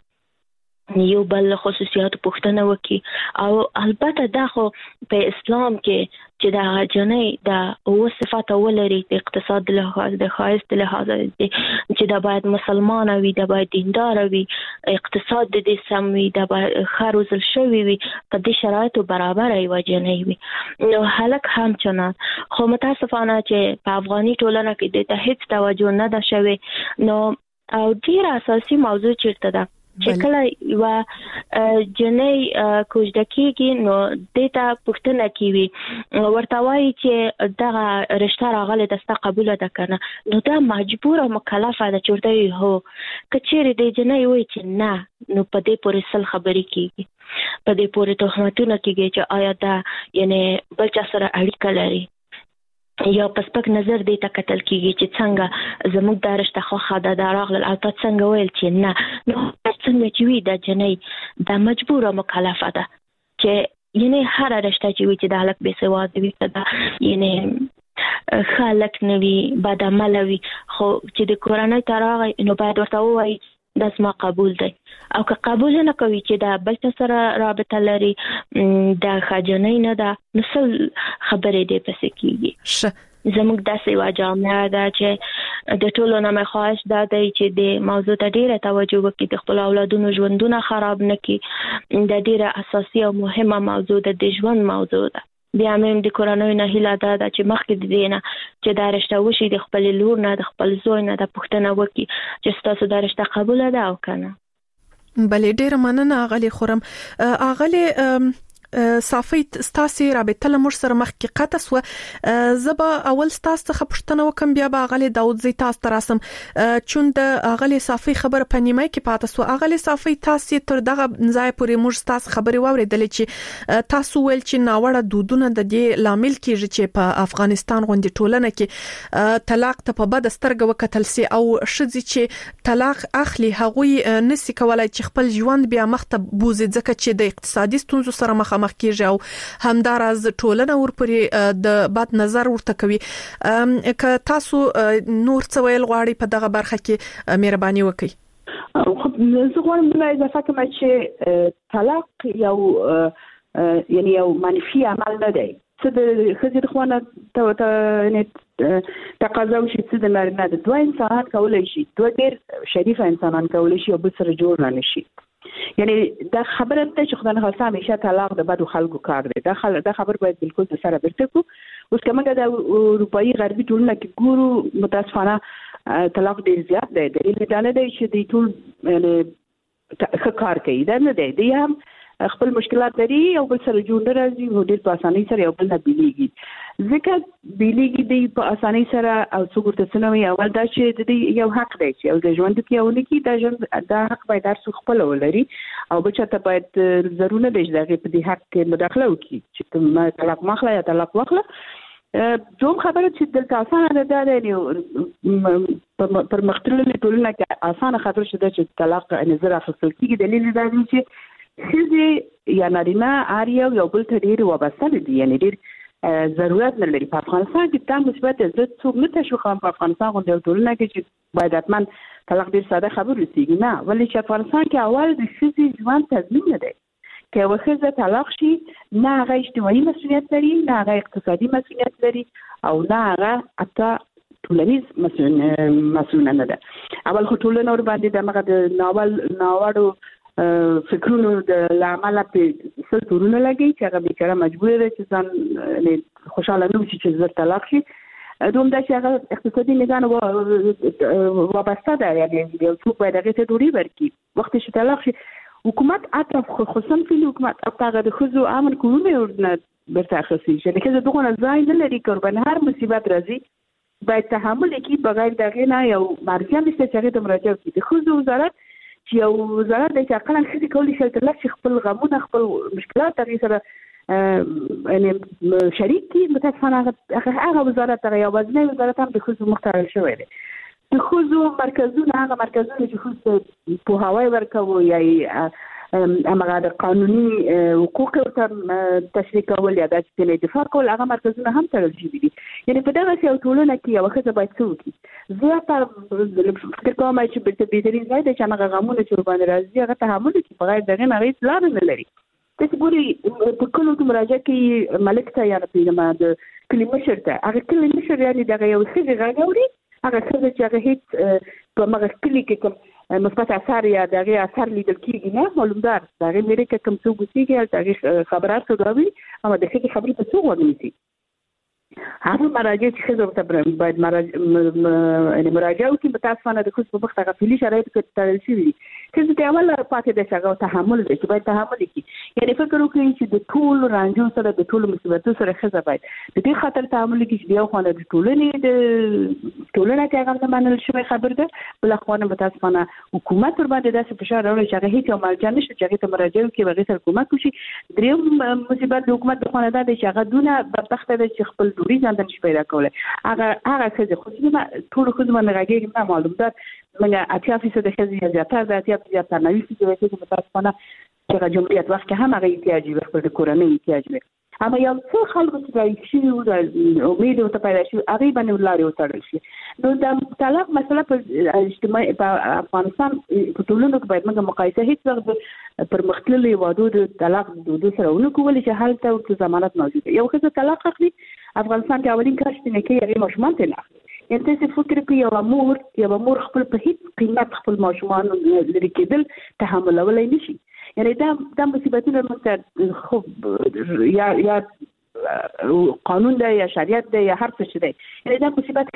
وکړي یو بل خصوصیات پوښتنه وکړي او البته دا خو په اسلام کې چې دا جنۍ دا او صفات ولري د اقتصاد له د خاص له لحاظ چې دا باید مسلمان وي دا باید دیندار وي اقتصاد د دې سم وي دا باید خروزل شوی وي په دې شرایطو برابر وي جنۍ وي نو هلک هم چنان خو متاسفانه چې په افغاني ټولنه کې د ته هیڅ توجه نه ده شوی نو او ډیر اساسي موضوع چیرته ده چې کله یو جنۍ کوژده کېږي نو دیتا پوښتنه کوي ورته وایي چې دغه رشتہ راغله دسته قبول ده کنه نو دا مجبور او مکلفه ده چې ورته هو کچېره د جنۍ وایي چې نه نو په دې پورې سل خبرې کیږي په دې پورې تهمتونه کیږي چې آیا دا یعنی بل چا سره اړیکه لري یا پسپک نظر دی ته کتل کیږي چې څنګه زموږ د رشتہ خو خاده دا راغله او تا څنګه ویل چې نه نو څنګه چې وی د جنۍ د مجبور او مکلفه ده چې یعنی هر رشتہ چې وی چې د هلک به سواد وي دا یعنی خلک نوي بد عمل وي خو چې د کورنۍ تراغ نو باید ورته وایي دا اسما قبول دی او که قبول نه کوي چې دا بل څه سره رابطه لري دا خجنۍ نه ده نو خبرې دې پسې کیږي زموږ داسې یوه جامعه ده چې د ټولو نه مې خواهش دا دی چې د موضوع ته ډیره توجه وکړي د خپل اولادونو ژوندونه خراب نه کړي د ډیره اساسي او مهمه موضوع ده د ژوند موضوع ده بیا مې د کورنۍ نه هیله ده چې مخکې د دې نه چې دا رشتہ وشي د خپل لور نه د خپل زوی نه د پوښتنه وکړي چې ستاسو دا رشتہ قبول ده او کنه بلې ډېر مننه اغلی خورم اغلی صافي ستاسي رابطه لمر سره مخ کې قطه سو زبا اول ستاسو څخه پښتنه وکم بیا به اغلی داود زی تاسو تراسم چون د اغلی صافي خبر پنیمای کې پاتې سو اغلی صافي تاسو تر دغه ځای پورې مر تاسو خبري واوریدل چې تاسو ول چې ناوړه دودونه د دې لامل کیږي چې په افغانستان غونډه ټولنه کې طلاق ته په بد سترګه وکتل سي او شذ چې طلاق اخلي هغوی نسی کولای چې خپل ژوند بیا مخته بوزي ځکه چې د اقتصادي ستونزو سره مخ کیږي او همداراز ټولنه ورپورې د بد نظر ورته کوي که تاسو نور څه ویل غواړئ په دغه برخه کې مهرباني وکړئ خب زه غواړم د اضافه کوم چې طلاق یعنی یو منفي عمل نه دی څه د خزر خوانه ته نه تقاضا وشي چې د نارینه د دوه انسانان کولای شي دوه ډېر شریف انسانان کولای شي او بل سره جوړ نه شي یعنی دا خبره ده چې خدای نه خاصه همیشه طلاق د بدو خلکو کار دی دا خبر باید بالکل سره برته کو اوس کومه د اروپאי غربي ټولنه کې ګورو متاسفانه طلاق ډیر زیات دی دلیل دا نه دی چې د ټول یعنی کار کوي دا نه دی هم خپل مشکلات لري او بل سره جوړ راځي او ډیر په اسانۍ سره یو بل نه بیلیږي ځکه بیلیږي دی په اسانۍ سره او څوک ته څنوي اول دا چې د یو حق دی چې او د ژوند کې یو لکی دا حق باید هر څوک خپل ولري او بل څه ته باید ضروري دی چې په دې حق کې مداخله وکړي چې ما طلاق مخله یا طلاق واخله دوم خبره چې دلته اسانه ده د پر مختلفه ټولنه کې اسانه خبره شته چې طلاق نظر اخیستل کیږي دلیل دا دی چې خزي یا نارینه اړیو یو بل ته ډیر وابسته دي یعنی ډیر ضرورت نه لري په افغانستان کې دا مثبت عزت څوک نه تشویق په افغانستان غونډه ټولنه کې چې باید حتمن طلاق ډیر ساده خبر رسیږي نه، ولې چې افغانستان کې اول د ښځې ژوند تضمین نه دی. که یو ښځه طلاق شي نه هغه اجتماعي مسؤلیت لري، نه هغه اقتصادي مسؤلیت لري، او نه هغه حتی ټولنیز مسؤلیت نه ده. اول خو ټولنه ور باندې دغه د ناوړو فکرونو د لامل په سل تورونه لګي چې هغه بیچاره مجبور دی چې ځان خوشاله نه وي چې زر طلاق شي. دوم دا چې هغه اقتصادي نگاه وابسته ده، یعنی یو څوک باید هغه ته ډوډۍ ورکړي. وخت چې طلاق شي حکومت اطراف خصوصا فی حکومت هغه د خزو امن کوونه ورنه برته اخیستي چې کله دغه ځای نه لري قربان هر مصیبت راځي باید تحمل وکړي بغیر دغه نه یو مرجع مشته چې د مراجعه کوي د خزو وزارت چې یو وزارت د عقل خدي کولی شي چې خپل غمونه خپل مشکلات تغیر سره یعنی شریک کی متاسفانه هغه وزارت هغه یوازینی وزارت هم د خزو مختار شوی دی. د خزو مرکزونه هغه مرکزونه چې خو په هوای ورکوي یا هغه د قانوني حقوق ته تشریح کول یا د دفاع کول هغه مرکزونه هم تړل شوي دي. یعنی په دغه یو ټولنه کې یو ښځه باید څه وکړي. زه فکر کوم چې بهترین ځای دی چې هغه غمونه چې باندې راځي هغه تحمل وکړي، بغیر دغه نه هیڅ لار نه لري. تاسو ګورئ په کلو کې مراجعه کوي ملک ته یا د کلي مشر ته، هغه کلي مشر یعنی دغه یو ښځې غږ اوري، هغه څه چې هغه هیڅ په مغه کلی کې کوم مثبت اثر یا دغه اثر لیدل کېږي نه معلومدار دغه مېره کې کوم څه وګورئ دغه خبرات کوي او د هغې خبرې په څو ونیسي. هغه مراجعه چې خزر ته باید مراجعه وکړي. په تاسو باندې د خصوص په وخت هغه فعلی شرایط کې تړل شوي دي چې د اول پاتې د شغو تحمل دي چې باید تحمل وکړي. یعنی فکر وکړي چې د ټول رانجو سره د ټول مصیبتو سره خزر باید د دې خاطر تحمل وکړي چې یو خانه د ټولنه کې هغه نه منل شوی خبر ده، بل خوانه په تاسو باندې حکومت ور باندې داسې فشار راوړي چې هغه هیڅ مرجع نشي چې هغه ته مراجعه وکړي بغیر سره حکومت وشي. دریم مصیبت د حکومت د خوانه ده چې هغه دونه بدبخت ده چې خپل دوری ځان نشي پیدا کولای. هغه څه خو ټول خو زما نه راګي نه معلوم ده منګه 80% د خزي زیاتره د 80% 90% د متاسفانه چې جمهوریت وخت هم هغه احتیاج وي خپل کورنۍ احتیاج وي. اما یو څه خلکو چې راځي او امید ته پیدا شي هغه باندې ولاري وتړل شي. نو د طلاق مسله په اجتماعي په افغانستان په ټولنو کې باید موږ مقایسه هیڅ وخت پر مختللي وادو د طلاق د سره ونکول چې حالت او ضمانت موجوده. یو څه طلاق اخلي افغانستان کې اولین کار چې نه کوي هغه ماشومان ته نه اخلي. یعنی تاسو فکر کوئ یو مور خپل په هیڅ قیمت خپل ماشومان لري کېدل تحملولای نشي. یعنی دا مصیبتونه موږ خو یا قانون دی یا شریعت دی یا هر څه دی، یعنی دا مصیبت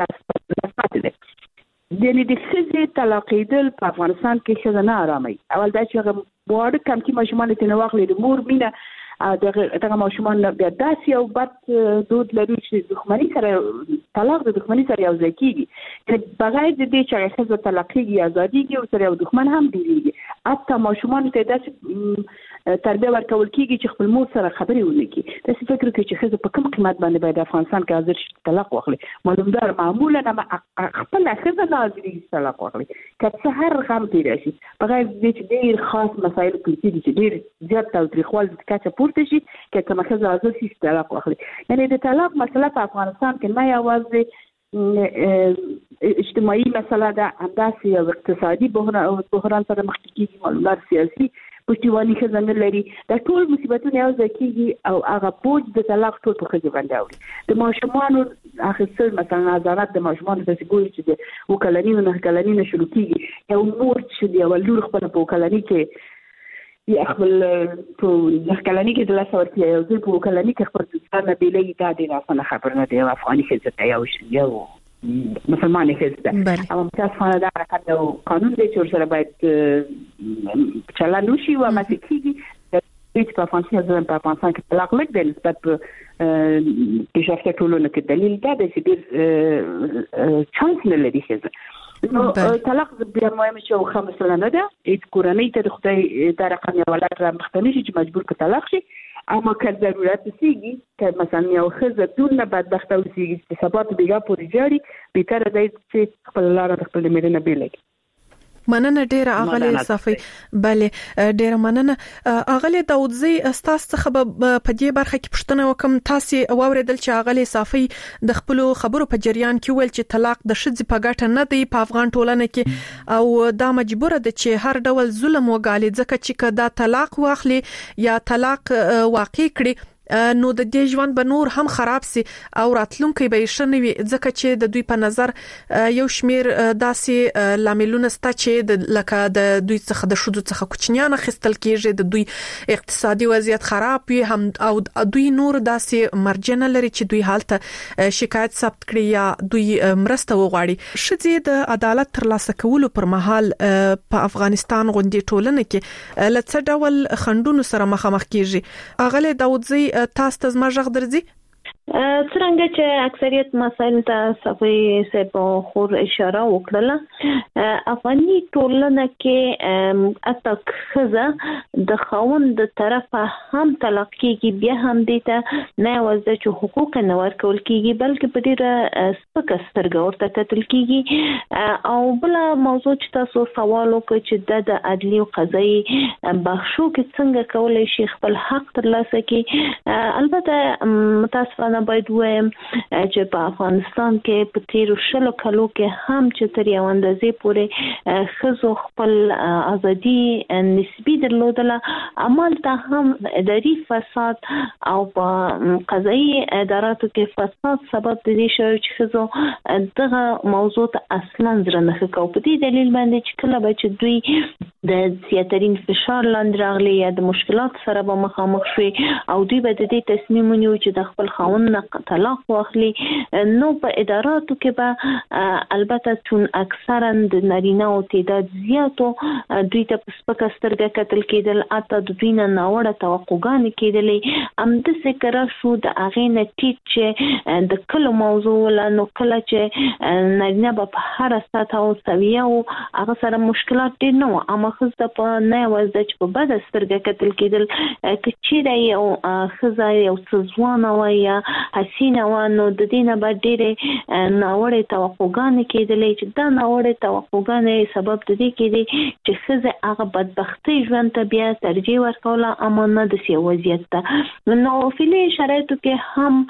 کې دی. یعنی د ښځې طلاقېدل په افغانستان کې ښځه نه اراموي. اول دا چې هغه واړه کم کې ماشومان ته نه واخلي د مور مینه دغه ماشومان بیا داسې یو بد دود لري چې دښمني سره طلاق د دښمني سره یو ځای کېږي. یعنی بغیر د دې چې ښځه طلاقېږي ازادېږي او سره یو دښمن هم ډېرېږي. حتی ماشومانو ته داسې تربیه ورکول کېږي چې خپل مور سره خبرې ونه کړي. داسې فکر کوي چې ښځه په کوم قیمت باندې باید افغانستان کې حاضر شي طلاق واخلي. معلومدار معمولا خپل ښځه نه حاضرېږي طلاق واخلي که څه هر غم تېری شي بغیر د دې چې ډېر خاص مسایل پکې کېږي چې ډېر زیات تاوتریخوالي د کچه پورته شي که کومه ښځه حاضر شي طلاق واخلي. یعنی د طلاق مسله په افغانستان کې نه یوازې اجتماعي مسله ده، همداسې یو اقتصادي بحران سره مخ کېږي، معلومات سیاسي پشتیباني ښځه نه لري. دا ټول مصیبتونه یو ځای کېږي او هغه بوج د طلاق ټول په ښځې باندې اوري. د ماشومانو اخیستل مثلا ازارت د ماشومانو داسې ګوري چې د اووه کلني نه 9 کلني نه شروع کېږي. یو مور چې د یوه لور خپله په اووه کلني کې یا خپل په 9 کلني کې د لاسه ورکړي یو ځل په اووه کلني کې خپل دوستان نه بېلوي، دا ډېره اسانه خبره نه ده. یو افغاني ښځه ته یو مسلمان ښځه ده اما متاسفانه دا حرکت او قانون دی چې ورسره باید چلند وشي او عملي کېږي. هیڅ په افغانستان کې طلاق لږ دی نسبت په پیشرفته ټولنو کې. دلیل دا دی چې ډېر چانس نه لري ښځه. نو طلاق بیا مهم چې یو ښه مسله نه ده. هیڅ کورنۍ ته د خدای دا رقم یو ولاد رامخته نه شي چې مجبور که طلاق شي. اما که ضرورت رسیږي که مثلا یو ښځه دونه بدبخته اوسېږي چې سبا ته بېګا پورې جاړي، بهتره دی چې خپله لاره د خپلې مېرې نه بېله کړي. مننه ډیره اغلی صافي. بله ډیره مننه اغلی داودزی استاد څخه په دې برخه کې پوښتنه وکم. تاسو واوریدل چې اغلی صافي د خپل خبرو په جریان کې ویل چې طلاق د ښځې په ګټه نه دی په افغان ټولنه کې او دا مجبوره ده چې هر ډول ظلم وګالي ځکه چې دا طلاق واخلي یا طلاق واقع کړي نو د دې ژوند به نور هم خراب سي او راتلونکي به شنوي ځکه چې د دوی په نظر یو شمیر داسې لاملونه ستا چې لکه د دوی څخه د شودو څخه کوچنیان خستل کیږي د دوی اقتصادي وضعیت خراب وي هم او دوی نور داسې مرجنه لري چې دوی حالت شکایت ثبت کړي یا دوی مرسته وغواړي. شذې د عدالت ترلاسه کولو پر مهال په افغانستان غونډې ټولنه کې لڅ ډول خندونو سره مخامخ کیږي. اغله داودزی تاسو ته زما ژغ درځي؟ څنګه چې اکثریت مسایل ته صفي په خور اشاره وکړه افغاني ټولنه کې اتک خزه د خاوند د طرفه هم طلاق کیږي بیا هم دیته نه وځي چې حقوق نه ورکول کیږي بلکې په ډیره سپکه سترګه ورته کتل کیږي. او بل موضوع چې تاسو سوال وکړ چې د عدلي او قضایي بخښو کې څنګه کولای شي خپل حق ترلاسه کړي. البته متاسفانه باید وایم چې په افغانستان کې په تیرو 20 کالو کې هم چې تر یو اندازې پورې خزو خپل ازادي نسبی درلودله عمل ته هم اداري فساد او په قضایي اداراتو کې فساد سبب دي چې خزو دغه موضوع ته اصلا زړه نه ښکاو. په دې دلیل باندې چې کله به چې دوی د زیاترین فشار لاندې راغلي یا د مشکلات سره به مخامخ شوي او دوی به د دې تصمیم ونیو چې د خپل خاوند طلاق واخلي نو په اداراتو کې به البته چون اکثرا د نارینه او تعداد زیاتو دوی ته په سپکه سترګه کتل کېدل اته د دوی نه ناوړه توقعګانې کېدلې همداسې کړه شو د هغې نه ټیټ چې د کلو موضوع نو کله چې نارینه به په هره سطحه او سویه او هغه سره مشکلات ډېر نه وو اما ښځه په نه یوازې چې په بده سترګه کتل کېدل که چیرې یو ښځه یو څه ځوانه وه یا حسینه و نو د دې نه به ډېرې ناوړې توقعګانې کېدلې چې دا ناوړې توقعګانې سبب د دې کېدې چې ښځې هغه بدبختۍ ژوند ته بیا ترجیح ورکوله اما نه داسې وضعیت ته. نو فعلي شرایطو کې هم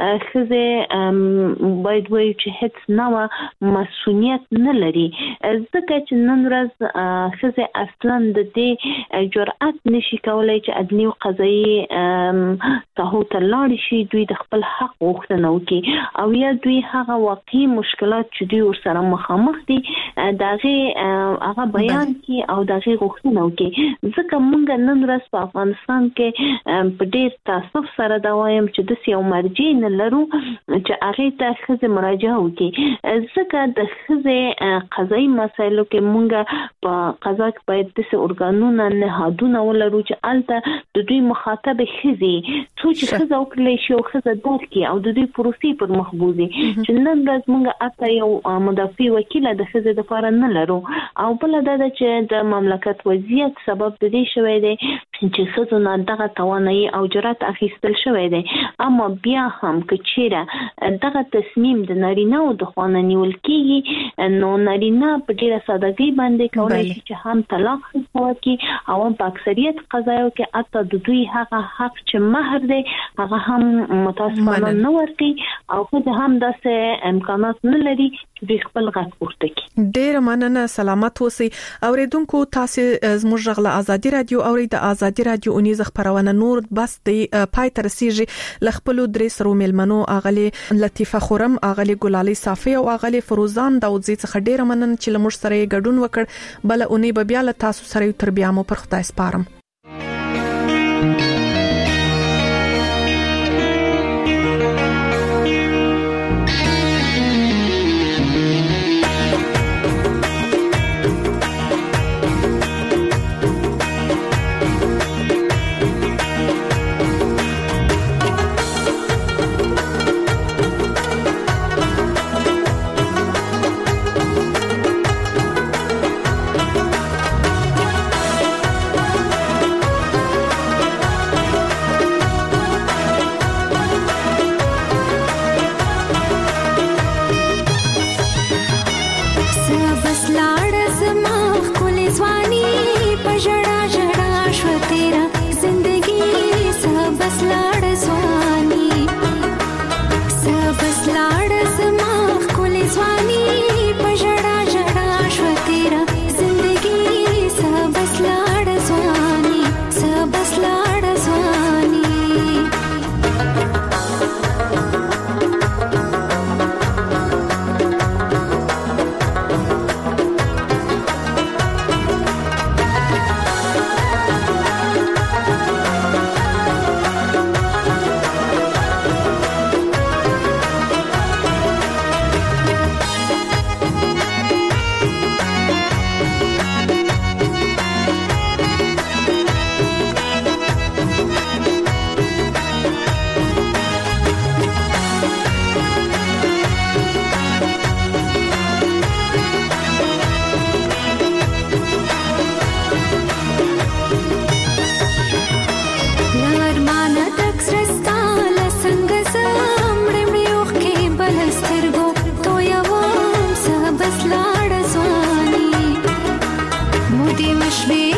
ښځې باید وایو چې هیڅ نوع مسؤلیت نه لري ځکه چې نن ورځ ښځې اصلا د دې جرأت نشي کولی چې عدلي او قضایي ساحو ته لاړې شي دوی د خپل حق غوښتنه وکړي او یا دوی هغه واقعي مشکلات چې دوی ورسره مخامخ دي د هغه بیان کړي او د هغې غوښتنه وکړي. ځکه موږ نن ورځ په افغانستان کې په ډېر تاسف سره دا وایم چې داسې یو مرجع نه لرو چې هغې ته ښځې مراجعه وکړي ځکه د ښځې قضایي مسایلو کې موږ په قضا کې باید داسې ارګانونه نهادونه ولرو چې هلته د دوی مخاطب ښځې څو چې ښځه وکړلی شي او ښځه درک کړي او د دوی پروسې پر مخ بوځي چې نن ورځ موږ اته یو مدافع وکیله د ښځې دپاره نه لرو. او بله دا ده چې د مملکت وضعیت سبب د دې شوی دی چې ښځو نه دغه توانایي او جرأت اخیستل شوی دی اما بیا هم که چیرې دغه تصمیم د نارینه‌و د خوا نه نیول کېږي نو نارینه په ډېره سادهګۍ باندې کولی شي چې هم طلاق وکړي او هم په اکثریت قضایو کې حتی د دوی هغه حق چې مهر دی هغه هم متاسفانه نه ورکړي او ښځې هم داسې امکانات نه لري چې دوی خپل غږ پورته کړي. ډېره مننه سلامت اوسئ. اوریدونکو تاسو زموږ غږ له ازادي رادیو اورئ د ازادي رادیو اونیزه خبرونه نور بس د پای تر رسیږي ل خپل درې سرو ملمنو اغلی لطیفه خورم اغلی ګلالي صافي او اغلی فروزان داودزی څخه ډېره مننه چې لمر سره ګډون وکړ. بل اونۍ به بیا له تاسو سره تر بیا مو پر خدای سپارم.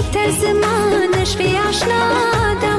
تر زمانش في آشنا